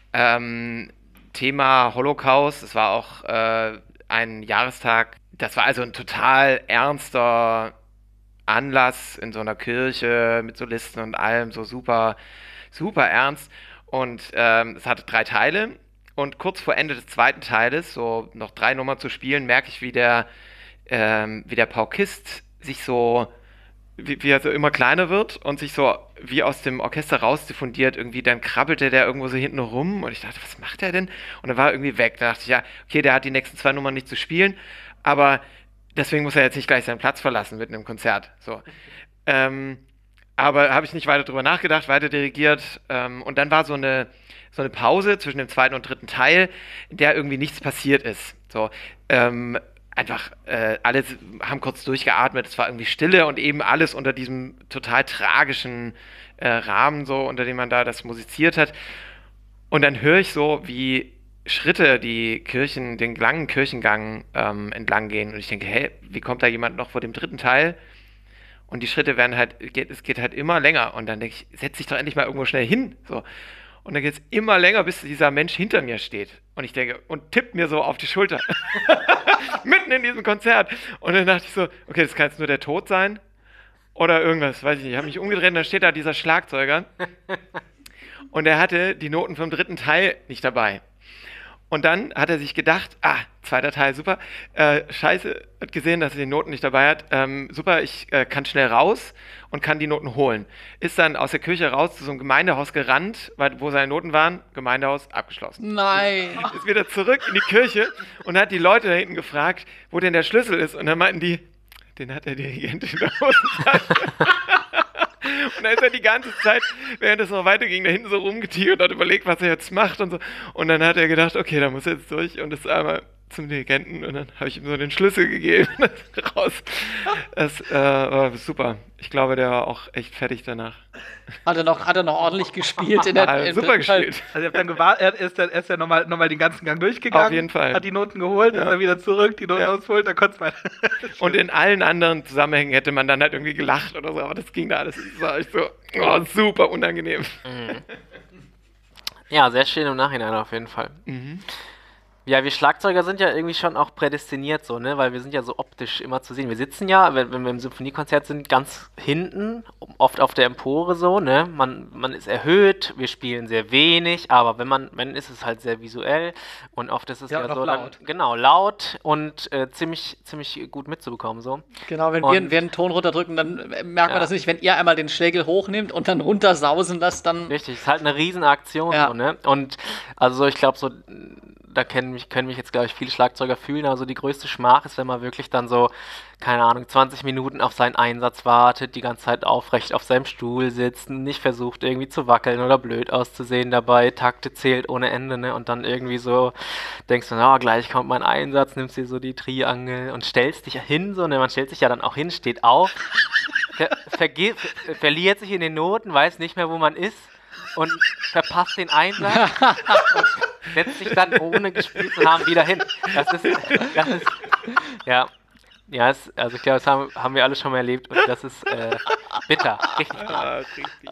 Thema Holocaust, es war auch ein Jahrestag. Das war also ein total ernster Anlass in so einer Kirche mit Solisten und allem, so super, super ernst. Und es hatte 3 Teile. Und kurz vor Ende des 2. Teiles, so noch 3 Nummern zu spielen, merke ich, wie der Paukist sich so, wie er so immer kleiner wird und sich so wie aus dem Orchester raus diffundiert. Irgendwie, dann krabbelte der irgendwo so hinten rum und ich dachte, was macht der denn? Und er war irgendwie weg. Da dachte ich, ja, okay, der hat die nächsten 2 Nummern nicht zu spielen, aber deswegen muss er jetzt nicht gleich seinen Platz verlassen mitten im Konzert. So. Aber habe ich nicht weiter drüber nachgedacht, weiter dirigiert. Und dann war so eine Pause zwischen dem 2. und 3. Teil, in der irgendwie nichts passiert ist. So, einfach alle haben kurz durchgeatmet, es war irgendwie Stille und eben alles unter diesem total tragischen Rahmen, so unter dem man da das musiziert hat. Und dann höre ich so, wie Schritte, die den langen Kirchengang entlang gehen. Und ich denke, hey, wie kommt da jemand noch vor dem dritten Teil? Und die Schritte es geht halt immer länger. Und dann denke ich, setz dich doch endlich mal irgendwo schnell hin. So. Und dann geht es immer länger, bis dieser Mensch hinter mir steht. Und ich denke, und tippt mir so auf die Schulter. Mitten in diesem Konzert. Und dann dachte ich so, okay, das kann jetzt nur der Tod sein. Oder irgendwas, weiß ich nicht. Ich habe mich umgedreht und dann steht da dieser Schlagzeuger. Und er hatte die Noten vom dritten Teil nicht dabei. Und dann hat er sich gedacht, zweiter Teil, super, scheiße, hat gesehen, dass er die Noten nicht dabei hat, super, ich kann schnell raus und kann die Noten holen. Ist dann aus der Kirche raus zu so einem Gemeindehaus gerannt, wo seine Noten waren, Gemeindehaus abgeschlossen. Nein. Ist wieder zurück in die Kirche und hat die Leute da hinten gefragt, wo denn der Schlüssel ist. Und dann meinten die, den hat der Dirigent in der Hosentasche. Und da ist er die ganze Zeit, während es noch weiterging, da hinten so rumgetiert und hat überlegt, was er jetzt macht und so. Und dann hat er gedacht, okay, da muss er jetzt durch und ist einmal zum Dirigenten und dann habe ich ihm so den Schlüssel gegeben. Raus. Das war super. Ich glaube, der war auch echt fertig danach. Hat er noch ordentlich gespielt in der super gespielt. Also er ist dann nochmal den ganzen Gang durchgegangen. Auf jeden Fall. Hat die Noten geholt, ist dann wieder zurück, die Noten ausgeholt, dann konnte es weiter. Und in allen anderen Zusammenhängen hätte man dann halt irgendwie gelacht oder so, aber das ging da alles. Das war echt so, super unangenehm. Ja, sehr schön im Nachhinein auf jeden Fall. Ja, wir Schlagzeuger sind ja irgendwie schon auch prädestiniert so, ne, weil wir sind ja so optisch immer zu sehen. Wir sitzen ja, wenn wir im Symphoniekonzert sind, ganz hinten, oft auf der Empore so, ne, man ist erhöht, wir spielen sehr wenig, aber wenn ist es halt sehr visuell und oft ist es ja so laut. Dann, genau, laut und ziemlich gut mitzubekommen so. Genau, wenn wir einen Ton runterdrücken, dann merkt man das nicht, wenn ihr einmal den Schlägel hochnimmt und dann runtersausen lasst, dann... Richtig, ist halt eine Riesenaktion so, ne, und also ich glaube so, da können mich jetzt, glaube ich, viele Schlagzeuger fühlen. Also die größte Schmach ist, wenn man wirklich dann so, keine Ahnung, 20 Minuten auf seinen Einsatz wartet, die ganze Zeit aufrecht auf seinem Stuhl sitzt, nicht versucht irgendwie zu wackeln oder blöd auszusehen dabei, Takte zählt ohne Ende, ne? Und dann irgendwie so denkst du, gleich kommt mein Einsatz, nimmst dir so die Triangel und stellst dich hin, so, ne? Man stellt sich ja dann auch hin, steht auf, verliert sich in den Noten, weiß nicht mehr, wo man ist. Und verpasst den Einsatz und setzt sich dann, ohne gespielt zu haben, wieder hin. Das ist ja, also ich glaube, das haben wir alle schon mal erlebt und das ist bitter, richtig bitter.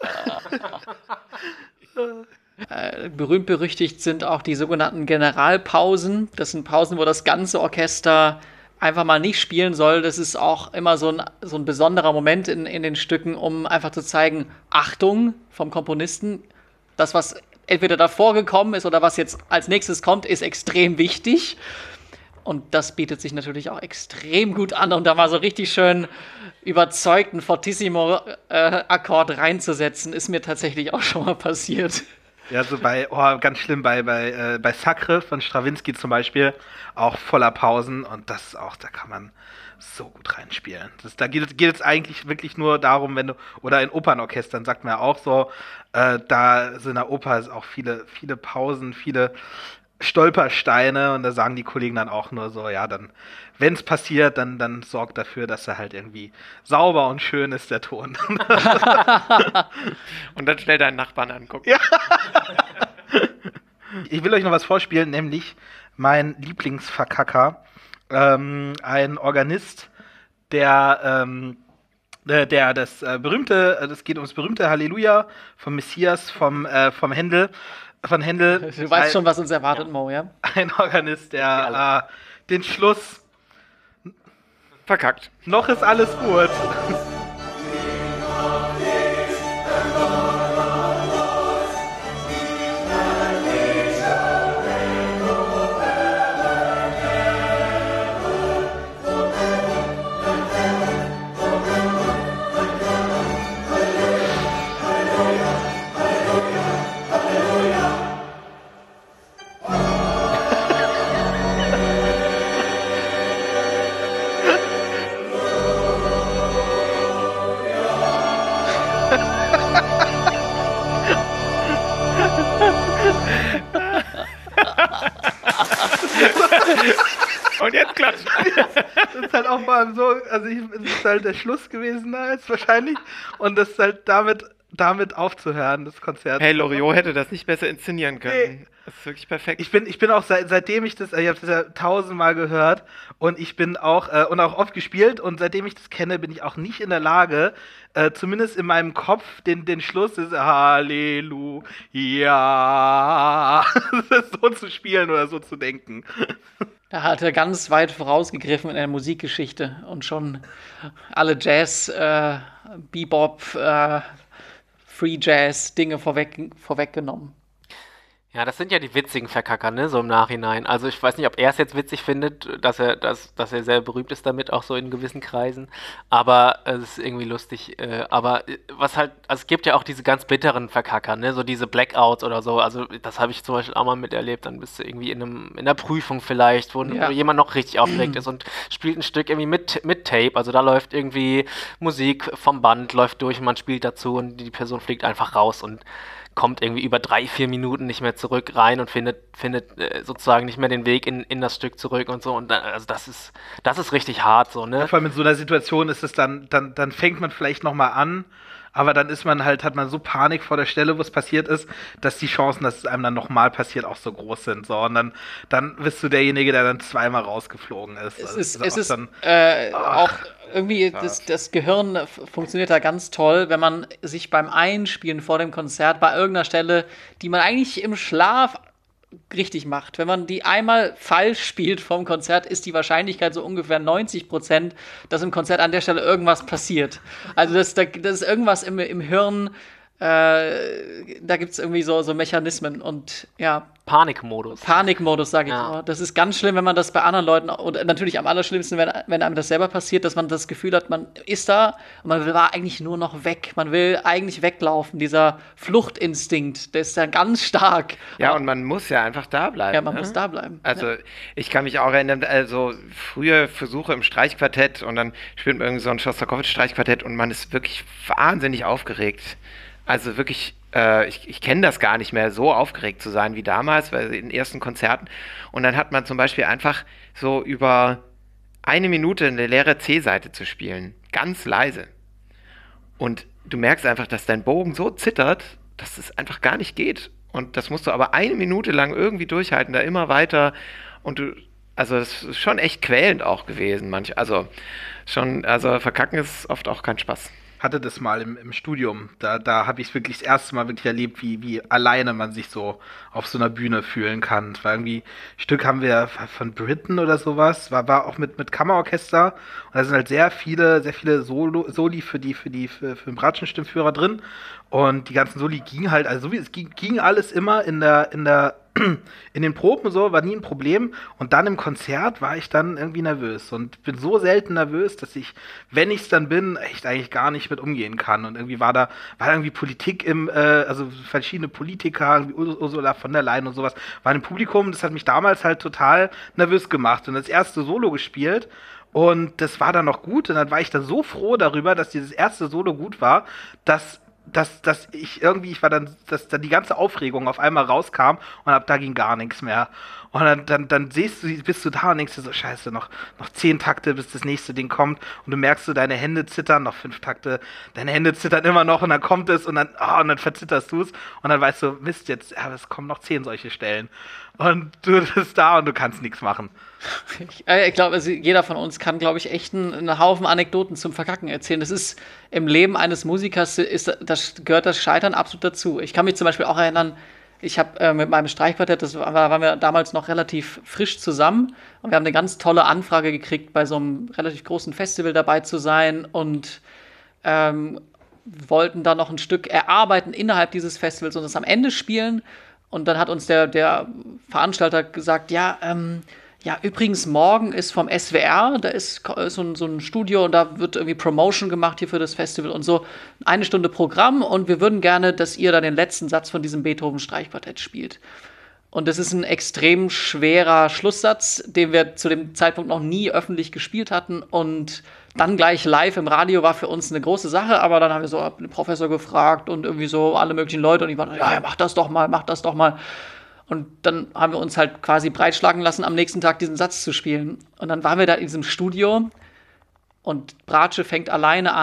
Berühmt-berüchtigt sind auch die sogenannten Generalpausen. Das sind Pausen, wo das ganze Orchester einfach mal nicht spielen soll. Das ist auch immer so ein besonderer Moment in den Stücken, um einfach zu zeigen, Achtung vom Komponisten, das, was entweder davor gekommen ist oder was jetzt als nächstes kommt, ist extrem wichtig. Und das bietet sich natürlich auch extrem gut an, um da mal so richtig schön überzeugten Fortissimo-Akkord reinzusetzen, ist mir tatsächlich auch schon mal passiert. Ja, so ganz schlimm bei Sacre von Strawinsky zum Beispiel, auch voller Pausen und das ist auch, da kann man so gut reinspielen. Da geht es eigentlich wirklich nur darum, oder in Opernorchestern sagt man ja auch so, da sind in der Oper ist auch viele Pausen, viele Stolpersteine und da sagen die Kollegen dann auch nur so, ja, dann, wenn es passiert, dann sorgt dafür, dass er halt irgendwie sauber und schön ist, der Ton. Und dann schnell deinen Nachbarn angucken. Ja. Ich will euch noch was vorspielen, nämlich mein Lieblingsverkacker, ein Organist, der das geht ums berühmte Halleluja vom Messias, von Händel. Du weißt schon, was uns erwartet, Mo, ja? Ein Organist, der den Schluss verkackt. Noch ist alles gut. Und jetzt klatschen. Das ist halt auch mal so, es ist halt der Schluss gewesen da jetzt wahrscheinlich und das ist halt damit damit aufzuhören, das Konzert. Hey, Loriot hätte das nicht besser inszenieren können. Nee. Das ist wirklich perfekt. Ich bin auch seitdem ich habe das ja tausendmal gehört und ich bin auch und auch oft gespielt und seitdem ich das kenne, bin ich auch nicht in der Lage, zumindest in meinem Kopf den Schluss des Halleluja so zu spielen oder so zu denken. Da hat er ganz weit vorausgegriffen in der Musikgeschichte und schon alle Jazz, Bebop, Free Jazz Dinge vorweggenommen. Ja, das sind ja die witzigen Verkacker, ne, so im Nachhinein. Also ich weiß nicht, ob er es jetzt witzig findet, dass er sehr berühmt ist damit, auch so in gewissen Kreisen. Aber es ist irgendwie lustig. Aber was halt, also es gibt ja auch diese ganz bitteren Verkacker, ne, so diese Blackouts oder so. Also das habe ich zum Beispiel auch mal miterlebt. Dann bist du irgendwie in einer Prüfung vielleicht, wo jemand noch richtig aufgeregt ist und spielt ein Stück irgendwie mit Tape. Also da läuft irgendwie Musik vom Band, läuft durch und man spielt dazu und die Person fliegt einfach raus und kommt irgendwie über 3-4 Minuten nicht mehr zurück rein und findet sozusagen nicht mehr den Weg in das Stück zurück und so. Und also das ist richtig hart so, ne? Vor allem in so einer Situation ist es dann fängt man vielleicht noch mal an, aber dann hat man so Panik vor der Stelle, wo es passiert ist, dass die Chancen, dass es einem dann nochmal passiert, auch so groß sind. So, und dann bist du derjenige, der dann zweimal rausgeflogen ist. Es ist auch irgendwie, das Gehirn funktioniert da ganz toll, wenn man sich beim Einspielen vor dem Konzert bei irgendeiner Stelle, die man eigentlich im Schlaf richtig macht. Wenn man die einmal falsch spielt vom Konzert, ist die Wahrscheinlichkeit so ungefähr 90%, dass im Konzert an der Stelle irgendwas passiert. Also das ist irgendwas im Hirn, da gibt es irgendwie so Mechanismen und ja. Panikmodus, sage ich immer. Das ist ganz schlimm, wenn man das bei anderen Leuten, und natürlich am allerschlimmsten, wenn einem das selber passiert, dass man das Gefühl hat, man ist da und man will eigentlich nur noch weg. Man will eigentlich weglaufen. Dieser Fluchtinstinkt, der ist ja ganz stark. Ja, und man muss ja einfach da bleiben. Ja, man muss da bleiben. Also ich kann mich auch erinnern, also frühe Versuche im Streichquartett und dann spielt man irgendwie so ein Schostakowitsch-Streichquartett und man ist wirklich wahnsinnig aufgeregt. Also wirklich, ich kenne das gar nicht mehr, so aufgeregt zu sein wie damals, weil in den ersten Konzerten. Und dann hat man zum Beispiel einfach so über 1 Minute eine leere C-Seite zu spielen, ganz leise. Und du merkst einfach, dass dein Bogen so zittert, dass es einfach gar nicht geht. Und das musst du aber 1 Minute lang irgendwie durchhalten, da immer weiter. Und also das ist schon echt quälend auch gewesen, also verkacken ist oft auch kein Spaß. Hatte das mal im Studium. Da habe ich es wirklich das erste Mal wirklich erlebt, wie alleine man sich so auf so einer Bühne fühlen kann. Es war irgendwie, ein Stück haben wir von Britten oder sowas, war auch mit Kammerorchester. Und da sind halt sehr viele Soli für den Bratschenstimmführer drin. Und die ganzen Soli gingen halt, also es ging alles immer in den Proben so, war nie ein Problem. Und dann im Konzert war ich dann irgendwie nervös. Und bin so selten nervös, dass ich, wenn ich es dann bin, echt eigentlich gar nicht mit umgehen kann. Und irgendwie war irgendwie Politik also verschiedene Politiker, irgendwie Ursula von der Leyen und sowas, waren im Publikum. Das hat mich damals halt total nervös gemacht. Und das erste Solo gespielt. Und das war dann noch gut. Und dann war ich dann so froh darüber, dass dieses erste Solo gut war, dass die ganze Aufregung auf einmal rauskam und ab da ging gar nichts mehr. Und dann bist du da und denkst dir so, scheiße, noch 10 Takte, bis das nächste Ding kommt und du merkst so, deine Hände zittern, noch 5 Takte, deine Hände zittern immer noch und dann kommt es und dann verzitterst du es und dann weißt du, Mist, jetzt, es kommen noch 10 solche Stellen. Und du bist da und du kannst nichts machen. Ich glaube, jeder von uns kann, glaube ich, echt einen Haufen Anekdoten zum Verkacken erzählen. Das ist im Leben eines Musikers, gehört das Scheitern absolut dazu. Ich kann mich zum Beispiel auch erinnern, ich habe mit meinem Streichquartett, waren wir damals noch relativ frisch zusammen und wir haben eine ganz tolle Anfrage gekriegt, bei so einem relativ großen Festival dabei zu sein und wollten da noch ein Stück erarbeiten innerhalb dieses Festivals und das am Ende spielen. Und dann hat uns der Veranstalter gesagt, ja, übrigens, morgen ist vom SWR, da ist so ein Studio und da wird irgendwie Promotion gemacht hier für das Festival und so. 1 Stunde Programm und wir würden gerne, dass ihr dann den letzten Satz von diesem Beethoven-Streichquartett spielt. Und das ist ein extrem schwerer Schlusssatz, den wir zu dem Zeitpunkt noch nie öffentlich gespielt hatten. Und dann gleich live im Radio war für uns eine große Sache. Aber dann haben wir so den Professor gefragt und irgendwie so alle möglichen Leute. Und die waren, ja, mach das doch mal. Und dann haben wir uns halt quasi breitschlagen lassen, am nächsten Tag diesen Satz zu spielen. Und dann waren wir da in diesem Studio und Bratsche fängt alleine an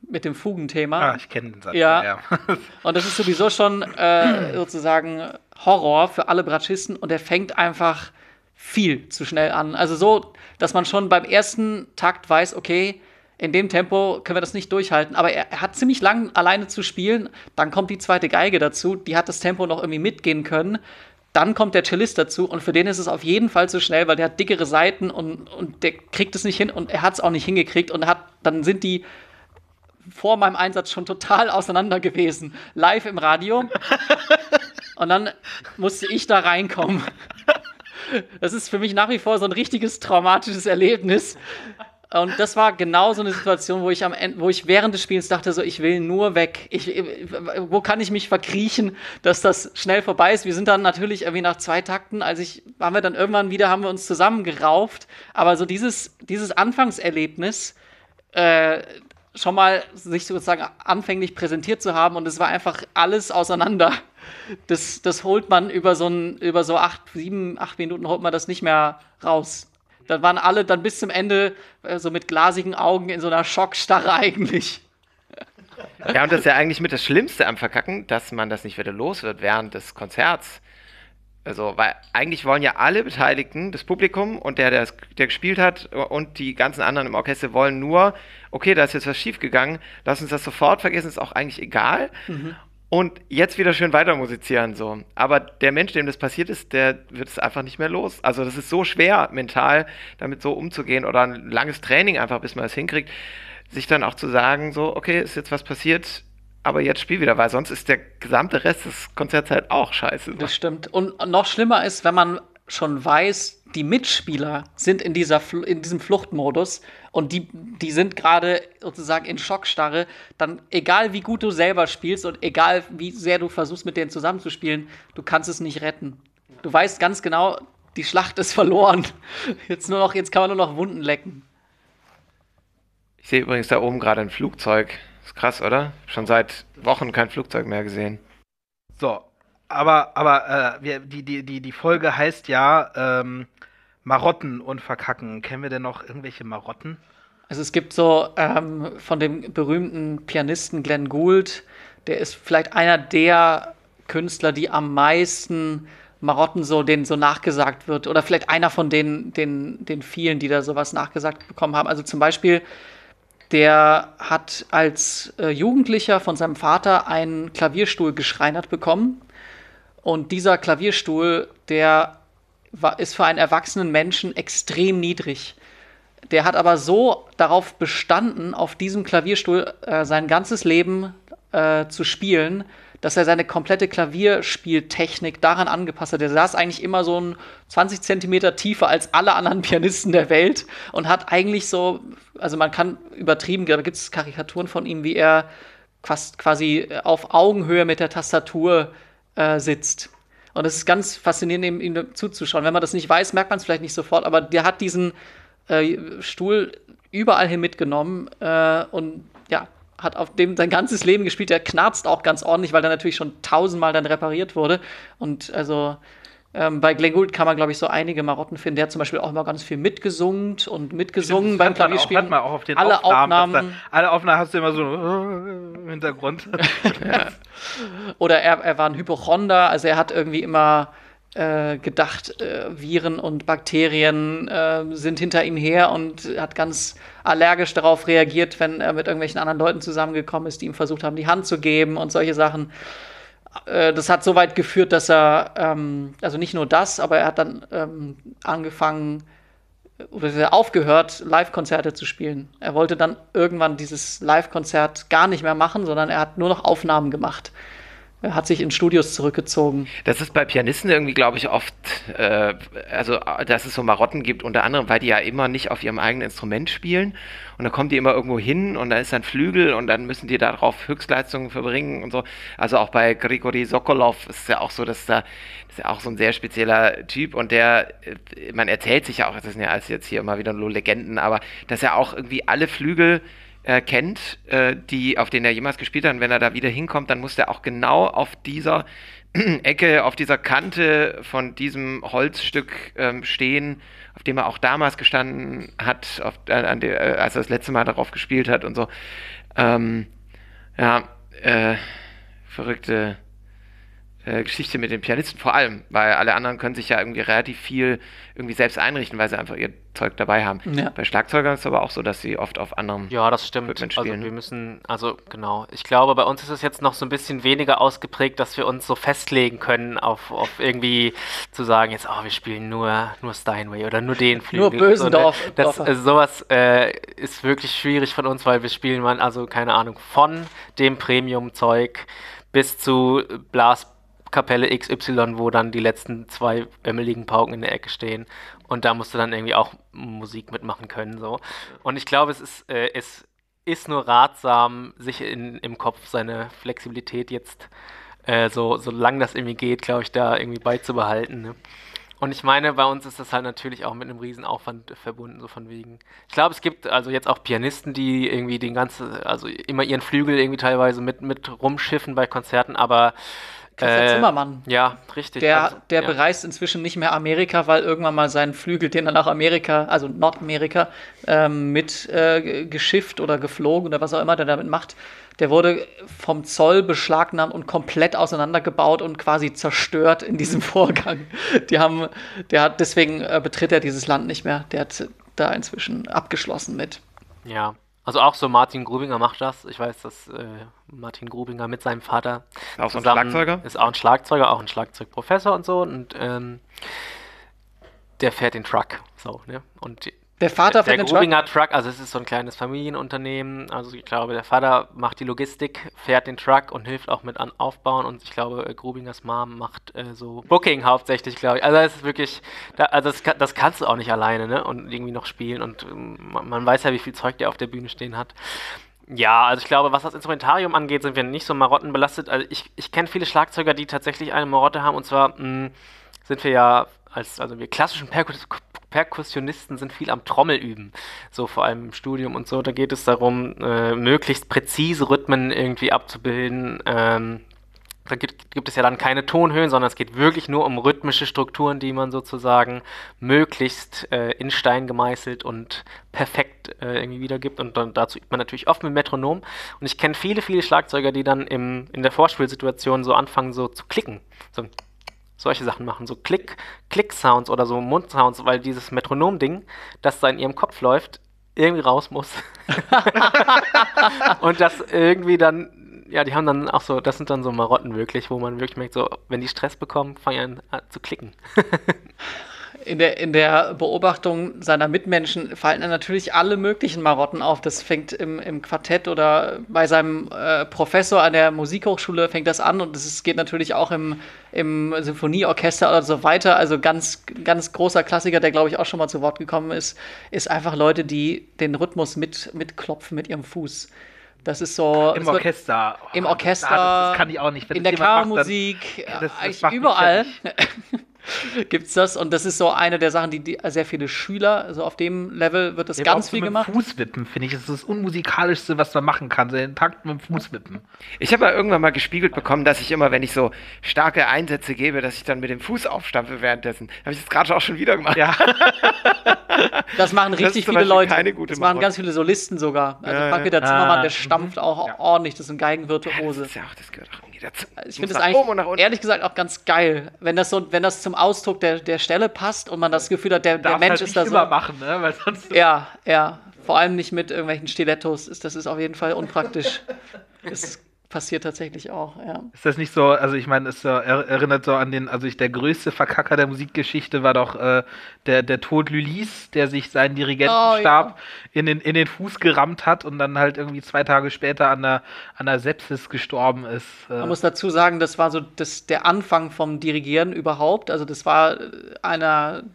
mit dem Fugenthema. Ich kenne den Satz. Ja. Und das ist sowieso schon sozusagen Horror für alle Bratschisten und er fängt einfach viel zu schnell an. Also so, dass man schon beim ersten Takt weiß, okay, in dem Tempo können wir das nicht durchhalten. Aber er hat ziemlich lang alleine zu spielen. Dann kommt die zweite Geige dazu, die hat das Tempo noch irgendwie mitgehen können. Dann kommt der Cellist dazu und für den ist es auf jeden Fall zu schnell, weil der hat dickere Saiten und der kriegt es nicht hin und er hat es auch nicht hingekriegt und dann sind die vor meinem Einsatz schon total auseinander gewesen, live im Radio. Und dann musste ich da reinkommen. Das ist für mich nach wie vor so ein richtiges traumatisches Erlebnis. Und das war genau so eine Situation, wo ich während des Spiels dachte, so, ich will nur weg. Wo kann ich mich verkriechen, dass das schnell vorbei ist? Wir sind dann natürlich irgendwie nach 2 Takten, haben wir uns zusammengerauft. Aber so dieses Anfangserlebnis, schon mal sich sozusagen anfänglich präsentiert zu haben und es war einfach alles auseinander. Das holt man über so 8 Minuten holt man das nicht mehr raus. Dann waren alle dann bis zum Ende so mit glasigen Augen in so einer Schockstarre eigentlich. Ja, und das ist ja eigentlich mit das Schlimmste am Verkacken, dass man das nicht wieder los wird während des Konzerts. Also, weil eigentlich wollen ja alle Beteiligten, das Publikum und der gespielt hat und die ganzen anderen im Orchester wollen nur, okay, da ist jetzt was schiefgegangen, lass uns das sofort vergessen, ist auch eigentlich egal. Und jetzt wieder schön weiter musizieren, so. Aber der Mensch, dem das passiert ist, der wird es einfach nicht mehr los. Also das ist so schwer, mental damit so umzugehen oder ein langes Training einfach, bis man es hinkriegt, sich dann auch zu sagen, so, okay, ist jetzt was passiert, aber jetzt spiel wieder, weil sonst ist der gesamte Rest des Konzerts halt auch scheiße. Das stimmt. Und noch schlimmer ist, wenn man schon weiß, die Mitspieler sind in diesem Fluchtmodus und die sind gerade sozusagen in Schockstarre, dann egal wie gut du selber spielst und egal wie sehr du versuchst mit denen zusammenzuspielen, du kannst es nicht retten. Du weißt ganz genau, die Schlacht ist verloren. Jetzt kann man nur noch Wunden lecken. Ich sehe übrigens da oben gerade ein Flugzeug. Ist krass, oder? Schon seit Wochen kein Flugzeug mehr gesehen. So, aber die Folge heißt ja Marotten und Verkacken. Kennen wir denn noch irgendwelche Marotten? Also es gibt so von dem berühmten Pianisten Glenn Gould, der ist vielleicht einer der Künstler, die am meisten Marotten denen so nachgesagt wird. Oder vielleicht einer von den vielen, die da sowas nachgesagt bekommen haben. Also zum Beispiel, der hat als Jugendlicher von seinem Vater einen Klavierstuhl geschreinert bekommen. Und dieser Klavierstuhl, ist für einen erwachsenen Menschen extrem niedrig. Der hat aber so darauf bestanden, auf diesem Klavierstuhl sein ganzes Leben zu spielen, dass er seine komplette Klavierspieltechnik daran angepasst hat. Der saß eigentlich immer so 20 Zentimeter tiefer als alle anderen Pianisten der Welt und hat eigentlich so, also man kann übertrieben, da gibt es Karikaturen von ihm, wie er fast quasi auf Augenhöhe mit der Tastatur sitzt. Und es ist ganz faszinierend, ihm zuzuschauen. Wenn man das nicht weiß, merkt man es vielleicht nicht sofort, aber der hat diesen Stuhl überall hin mitgenommen und ja, hat auf dem sein ganzes Leben gespielt. Der knarzt auch ganz ordentlich, weil der natürlich schon 1000-mal dann repariert wurde. Und also bei Glenn Gould kann man, glaube ich, so einige Marotten finden. Der hat zum Beispiel auch immer ganz viel mitgesungen beim Klavierspielen. Hat man auch auf den alle Aufnahmen hast du immer so im Hintergrund. Ja. Oder er war ein Hypochonder, also er hat irgendwie immer gedacht, Viren und Bakterien sind hinter ihm her und hat ganz allergisch darauf reagiert, wenn er mit irgendwelchen anderen Leuten zusammengekommen ist, die ihm versucht haben, die Hand zu geben und solche Sachen. Das hat so weit geführt, dass er, also nicht nur das, aber er hat dann angefangen oder aufgehört, Live-Konzerte zu spielen. Er wollte dann irgendwann dieses Live-Konzert gar nicht mehr machen, sondern er hat nur noch Aufnahmen gemacht. Er hat sich in Studios zurückgezogen. Das ist bei Pianisten irgendwie, glaube ich, oft, also dass es so Marotten gibt, unter anderem, weil die ja immer nicht auf ihrem eigenen Instrument spielen und dann kommen die immer irgendwo hin und dann ist ein Flügel und dann müssen die darauf Höchstleistungen verbringen und so. Also auch bei Grigori Sokolov ist es ja auch so, das ist ja auch so ein sehr spezieller Typ und man erzählt sich ja auch, das sind ja alles jetzt hier immer wieder nur Legenden, aber dass er auch irgendwie alle Flügel kennt, auf denen er jemals gespielt hat. Und wenn er da wieder hinkommt, dann muss er auch genau auf dieser Ecke auf dieser Kante von diesem Holzstück stehen, auf dem er auch damals gestanden hat, als er das letzte Mal darauf gespielt hat und so. Ähm, ja, verrückte Geschichte mit den Pianisten vor allem, weil alle anderen können sich ja irgendwie relativ viel irgendwie selbst einrichten, weil sie einfach ihr Zeug dabei haben. Ja. Bei Schlagzeugern ist es aber auch so, dass sie oft auf anderem Ja, das stimmt. Equipment Also spielen. wir müssen, also genau. Ich glaube, bei uns ist es jetzt noch so ein bisschen weniger ausgeprägt, dass wir uns so festlegen können auf irgendwie zu sagen, jetzt, wir spielen nur Steinway oder nur den Flügel. Nur Bösendorf. So, ne? Sowas ist wirklich schwierig von uns, weil wir spielen also keine Ahnung, von dem Premium-Zeug bis zu Blaskapelle XY, wo dann die letzten 2 ömmeligen Pauken in der Ecke stehen. Und da musst du dann irgendwie auch Musik mitmachen können. So. Und ich glaube, es ist nur ratsam, sich im Kopf seine Flexibilität jetzt, solange das irgendwie geht, glaube ich, da irgendwie beizubehalten. Ne? Und ich meine, bei uns ist das halt natürlich auch mit einem Riesenaufwand verbunden, so von wegen. Ich glaube, es gibt also jetzt auch Pianisten, die irgendwie also immer ihren Flügel irgendwie teilweise mit rumschiffen bei Konzerten, aber Christian Zimmermann. ja, richtig. Der ja. bereist inzwischen nicht mehr Amerika, weil irgendwann mal seinen Flügel, den er nach Amerika, also Nordamerika, geschifft oder geflogen oder was auch immer der damit macht, der wurde vom Zoll beschlagnahmt und komplett auseinandergebaut und quasi zerstört in diesem Vorgang. Deswegen betritt er dieses Land nicht mehr. Der hat da inzwischen abgeschlossen mit. Ja, also auch so Martin Grubinger macht das. Ich weiß, dass Martin Grubinger mit seinem Vater Auch so ein zusammen Schlagzeuger? ist auch ein Schlagzeuger, auch ein Schlagzeugprofessor und so. Und der fährt den Truck. So, ne? Und Der Vater der fährt den Truck. Grubinger Truck, also es ist so ein kleines Familienunternehmen. Also ich glaube, der Vater macht die Logistik, fährt den Truck und hilft auch mit Aufbauen. Und ich glaube, Grubingers Mom macht so Booking hauptsächlich, glaube ich. Also es ist wirklich, das kannst du auch nicht alleine, ne? Und irgendwie noch spielen. Und man weiß ja, wie viel Zeug der auf der Bühne stehen hat. Ja, also ich glaube, was das Instrumentarium angeht, sind wir nicht so marottenbelastet. Also ich kenne viele Schlagzeuger, die tatsächlich eine Marotte haben. Und zwar sind wir ja also wir klassischen Perkussionisten sind viel am Trommel üben, so vor allem im Studium und so. Da geht es darum, möglichst präzise Rhythmen irgendwie abzubilden. Da gibt es ja dann keine Tonhöhen, sondern es geht wirklich nur um rhythmische Strukturen, die man sozusagen möglichst in Stein gemeißelt und perfekt irgendwie wiedergibt. Und dann dazu übt man natürlich oft mit Metronom. Und ich kenne viele, viele Schlagzeuger, die dann in der Vorspielsituation so anfangen, so zu klicken. So solche Sachen machen, so Klick-Sounds oder so Mundsounds, weil dieses Metronom-Ding, das da in ihrem Kopf läuft, irgendwie raus muss. Und das irgendwie dann, ja, die haben dann auch so, das sind dann so Marotten wirklich, wo man wirklich merkt, so, wenn die Stress bekommen, fangen an zu klicken. In der Beobachtung seiner Mitmenschen fallen dann natürlich alle möglichen Marotten auf. Das fängt im Quartett oder bei seinem Professor an der Musikhochschule fängt das an und es geht natürlich auch im Sinfonieorchester oder so weiter. Also ganz, ganz großer Klassiker, der glaube ich auch schon mal zu Wort gekommen ist einfach Leute, die den Rhythmus mitklopfen mit ihrem Fuß. Das ist so. Im Orchester. Im Orchester. Das kann ich auch nicht. Wenn in der Kammermusik. Eigentlich überall. Gibt's das und das ist so eine der Sachen, die sehr viele Schüler, also auf dem Level wird das Ja, ganz auch viel so mit gemacht. Fußwippen, finde ich, ist das Unmusikalischste, was man machen kann, so den Takt mit dem Fußwippen. Ich habe ja irgendwann mal gespiegelt bekommen, dass ich immer, wenn ich so starke Einsätze gebe, dass ich dann mit dem Fuß aufstampfe währenddessen. Habe ich jetzt gerade auch schon wieder gemacht. Ja. Das machen ist richtig zum viele Beispiel Leute. keine gute Das machen Marotte. ganz viele Solisten sogar. Also Ja, Frank-Peter ja. Zimmermann, der stampft auch Ja. ordentlich, das ist ein Das Geigenvirtuose. ist ja auch, das gehört auch irgendwie dazu. Ich finde Muss das nach oben und nach eigentlich, unten. ehrlich gesagt, auch ganz geil, wenn das zum Ausdruck der Stelle passt und man das Gefühl hat, der Darfst Mensch halt ist nicht da so. immer machen, ne? Weil sonst Ja, ja. Vor allem nicht mit irgendwelchen Stilettos. Das ist auf jeden Fall unpraktisch. Das passiert tatsächlich auch, ja. ist das nicht so, also ich meine, es erinnert so an der größte Verkacker der Musikgeschichte war doch der Tod Lully's, der sich seinen Dirigentenstab in den Fuß gerammt hat und dann halt irgendwie 2 Tage später an der Sepsis gestorben ist. Man muss dazu sagen, das war so der Anfang vom Dirigieren überhaupt. Also das war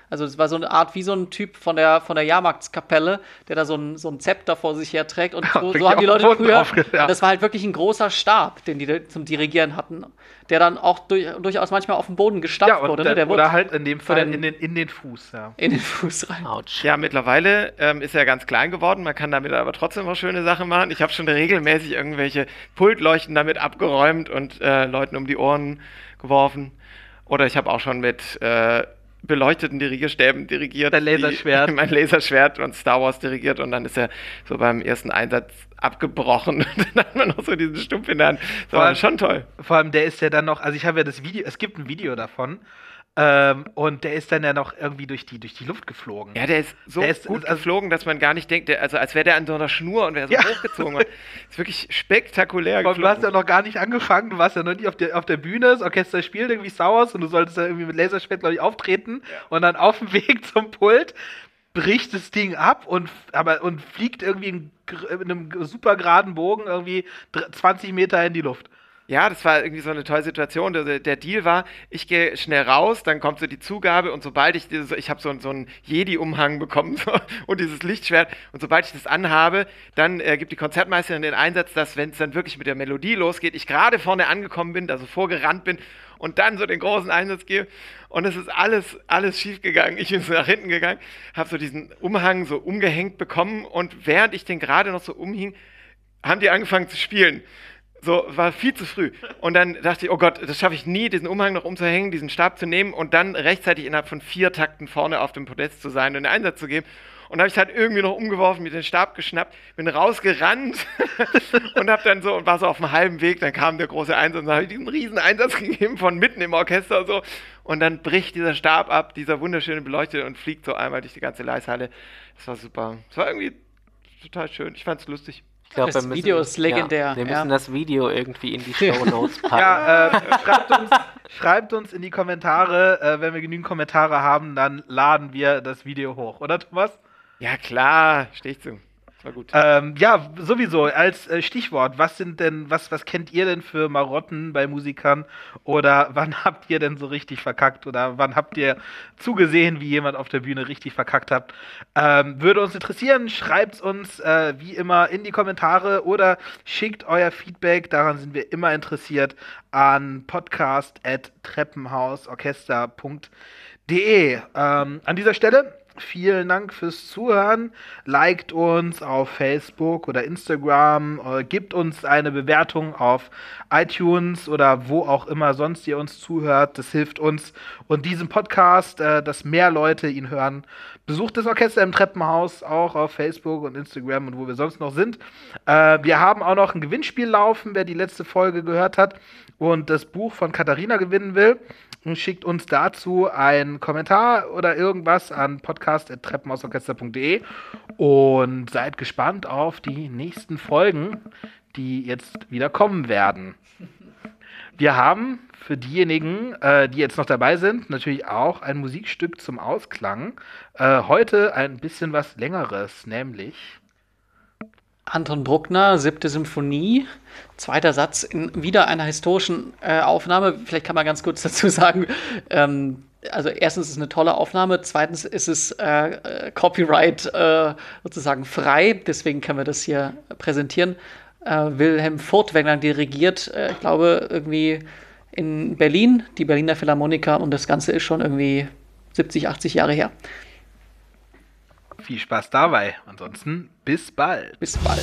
Also es war so eine Art wie so ein Typ von der Jahrmarktskapelle, der da so ein Zepter vor sich her trägt. Und so haben die Leute früher. Das war halt wirklich ein großer Stab, den die zum Dirigieren hatten, der dann auch durchaus manchmal auf den Boden gestapft wurde. Ne? Oder halt in dem Fall in den Fuß. Ja. In den Fuß rein. Autsch. Ja, mittlerweile ist er ganz klein geworden. Man kann damit aber trotzdem auch schöne Sachen machen. Ich habe schon regelmäßig irgendwelche Pultleuchten damit abgeräumt und Leuten um die Ohren geworfen. Oder ich habe auch schon mit beleuchteten Dirigierstäben dirigiert. Dein Laserschwert. Mein Laserschwert und Star Wars dirigiert. Und dann ist er so beim ersten Einsatz abgebrochen. Und dann hat man noch so diesen Stumpf in der Hand. Das war schon toll. Vor allem, der ist ja dann noch, also ich habe ja das Video, es gibt ein Video davon. Und der ist dann ja noch irgendwie durch die Luft geflogen. Ja, der ist so gut geflogen, dass man gar nicht denkt, also als wäre der an so einer Schnur und wäre so hochgezogen. Das ist wirklich spektakulär geflogen. Du hast ja noch gar nicht angefangen, du warst ja noch nicht auf der Bühne, das Orchester spielt irgendwie Star Wars und du solltest ja irgendwie mit Laserschwert, glaube ich, auftreten. Ja. Und dann auf dem Weg zum Pult bricht das Ding ab und fliegt irgendwie in einem super geraden Bogen irgendwie 20 Meter in die Luft. Ja, das war irgendwie so eine tolle Situation. Der Deal war, ich gehe schnell raus, dann kommt so die Zugabe und sobald ich habe so einen Jedi-Umhang bekommen und dieses Lichtschwert und sobald ich das anhabe, dann gibt die Konzertmeisterin den Einsatz, dass wenn es dann wirklich mit der Melodie losgeht, ich gerade vorne angekommen bin, also vorgerannt bin und dann so den großen Einsatz gebe und es ist alles schief gegangen. Ich bin so nach hinten gegangen, habe so diesen Umhang so umgehängt bekommen und während ich den gerade noch so umhing, haben die angefangen zu spielen. So, war viel zu früh. Und dann dachte ich, oh Gott, das schaffe ich nie, diesen Umhang noch umzuhängen, diesen Stab zu nehmen und dann rechtzeitig innerhalb von 4 Takten vorne auf dem Podest zu sein und den Einsatz zu geben. Und habe ich halt irgendwie noch umgeworfen, mir den Stab geschnappt, bin rausgerannt und war so auf dem halben Weg, dann kam der große Einsatz und dann habe ich diesen riesen Einsatz gegeben von mitten im Orchester so. Und dann bricht dieser Stab ab, dieser wunderschöne Beleuchtete und fliegt so einmal durch die ganze Leishalle. Das war super. Das war irgendwie total schön. Ich fand es lustig. Ich glaub, das Video ist legendär. Ja, wir müssen das Video irgendwie in die Shownotes packen. Schreibt uns in die Kommentare, wenn wir genügend Kommentare haben, dann laden wir das Video hoch, oder Thomas? Ja klar, stehe ich zu. War gut. Ja, sowieso, als Stichwort, was kennt ihr denn für Marotten bei Musikern? Oder wann habt ihr denn so richtig verkackt? Oder wann habt ihr zugesehen, wie jemand auf der Bühne richtig verkackt hat? Würde uns interessieren, schreibt uns wie immer in die Kommentare oder schickt euer Feedback, daran sind wir immer interessiert, an podcast@treppenhausorchester.de. An dieser Stelle vielen Dank fürs Zuhören. Liked uns auf Facebook oder Instagram, gebt uns eine Bewertung auf iTunes oder wo auch immer sonst ihr uns zuhört. Das hilft uns und diesem Podcast, dass mehr Leute ihn hören. Besucht das Orchester im Treppenhaus auch auf Facebook und Instagram und wo wir sonst noch sind. Wir haben auch noch ein Gewinnspiel laufen, wer die letzte Folge gehört hat und das Buch von Katharina gewinnen will. Schickt uns dazu einen Kommentar oder irgendwas an podcast@treppenhausorchester.de und seid gespannt auf die nächsten Folgen, die jetzt wieder kommen werden. Wir haben für diejenigen, die jetzt noch dabei sind, natürlich auch ein Musikstück zum Ausklang. Heute ein bisschen was Längeres, nämlich Anton Bruckner, 7. Symphonie, zweiter Satz in wieder einer historischen Aufnahme. Vielleicht kann man ganz kurz dazu sagen, also erstens ist es eine tolle Aufnahme, zweitens ist es Copyright sozusagen frei, deswegen können wir das hier präsentieren. Wilhelm Furtwängler dirigiert, ich glaube, irgendwie in Berlin, die Berliner Philharmoniker und das Ganze ist schon irgendwie 70, 80 Jahre her. Viel Spaß dabei. Ansonsten bis bald. Bis bald.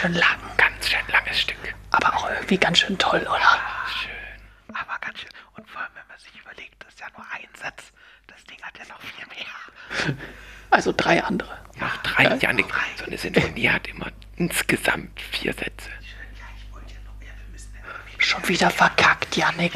schön lang. Ganz schön langes Stück. Aber auch irgendwie ganz schön toll, oder? Schön. Aber ganz schön. Und vor allem, wenn man sich überlegt, das ist ja nur ein Satz. Das Ding hat ja noch viel mehr. Also 3 andere. Noch 3, Jannik. So eine Sinfonie hat immer insgesamt 4 Sätze. Ja, ich wollte ja noch mehr. Wir müssen ja irgendwie. Schon wieder verkackt, Jannik.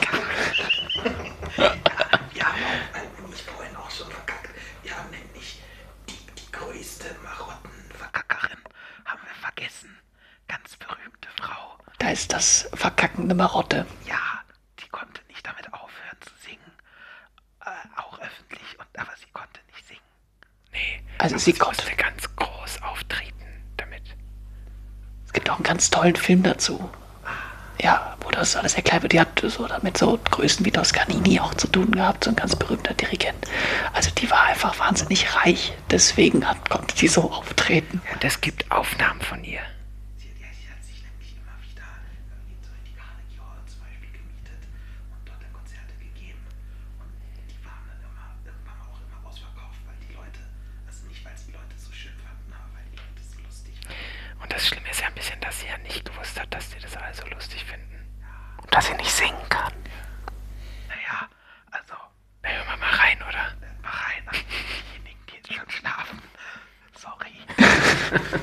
Wir haben auch nämlich vorhin auch schon verkackt. Wir haben nämlich die größte Marottenverkackerin haben wir vergessen. Ganz berühmte Frau. Da ist das verkackende Marotte. Ja, die konnte nicht damit aufhören zu singen. Auch öffentlich, aber sie konnte nicht singen. Nee, Also aber sie konnte. musste ganz groß auftreten damit. Es gibt auch einen ganz tollen Film dazu. Ja, wo das alles erklärt wird. Die hat so mit so Größen wie Toscanini auch zu tun gehabt, so ein ganz berühmter Dirigent. Also die war einfach wahnsinnig reich, deswegen konnte die so auftreten. Und es gibt Aufnahmen von ihr. Sie hat sich nämlich immer wieder irgendwie so in die Carnegie Hall zum Beispiel gemietet und dort dann Konzerte gegeben. Und die waren dann irgendwann auch immer ausverkauft, weil die Leute, also nicht weil es die Leute so schön fanden, aber weil die Leute so lustig fanden. Und das Schlimme ist ja ein bisschen, dass sie ja nicht gewusst hat, dass die das alle so lustig finden. Und dass sie nicht singen kann. Naja, also, Na, hören wir mal rein, oder? mal rein an diejenigen, die jetzt schon schlafen. Sorry.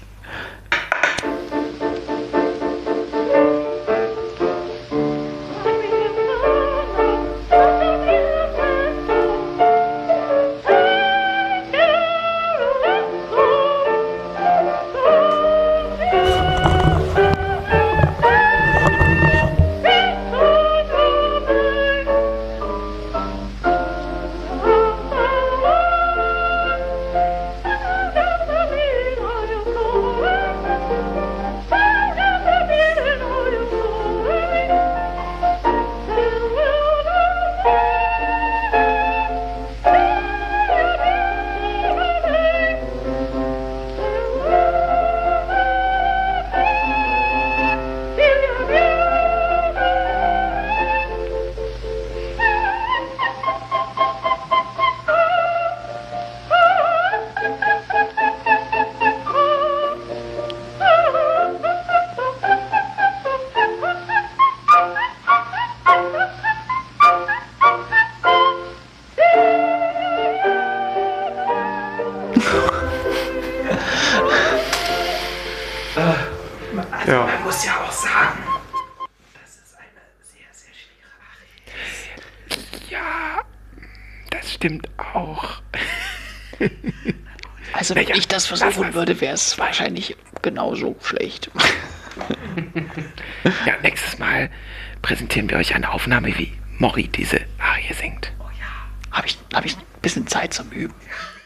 Ja. Man muss ja auch sagen, das ist eine sehr, sehr schwere Arie. Ja, das stimmt auch. Also wenn Naja, ich das lass versuchen mal's. würde, wäre es wahrscheinlich genauso schlecht. Ja, nächstes Mal präsentieren wir euch eine Aufnahme, wie Mori diese Arie singt. Habe ich ein bisschen Zeit zum Üben.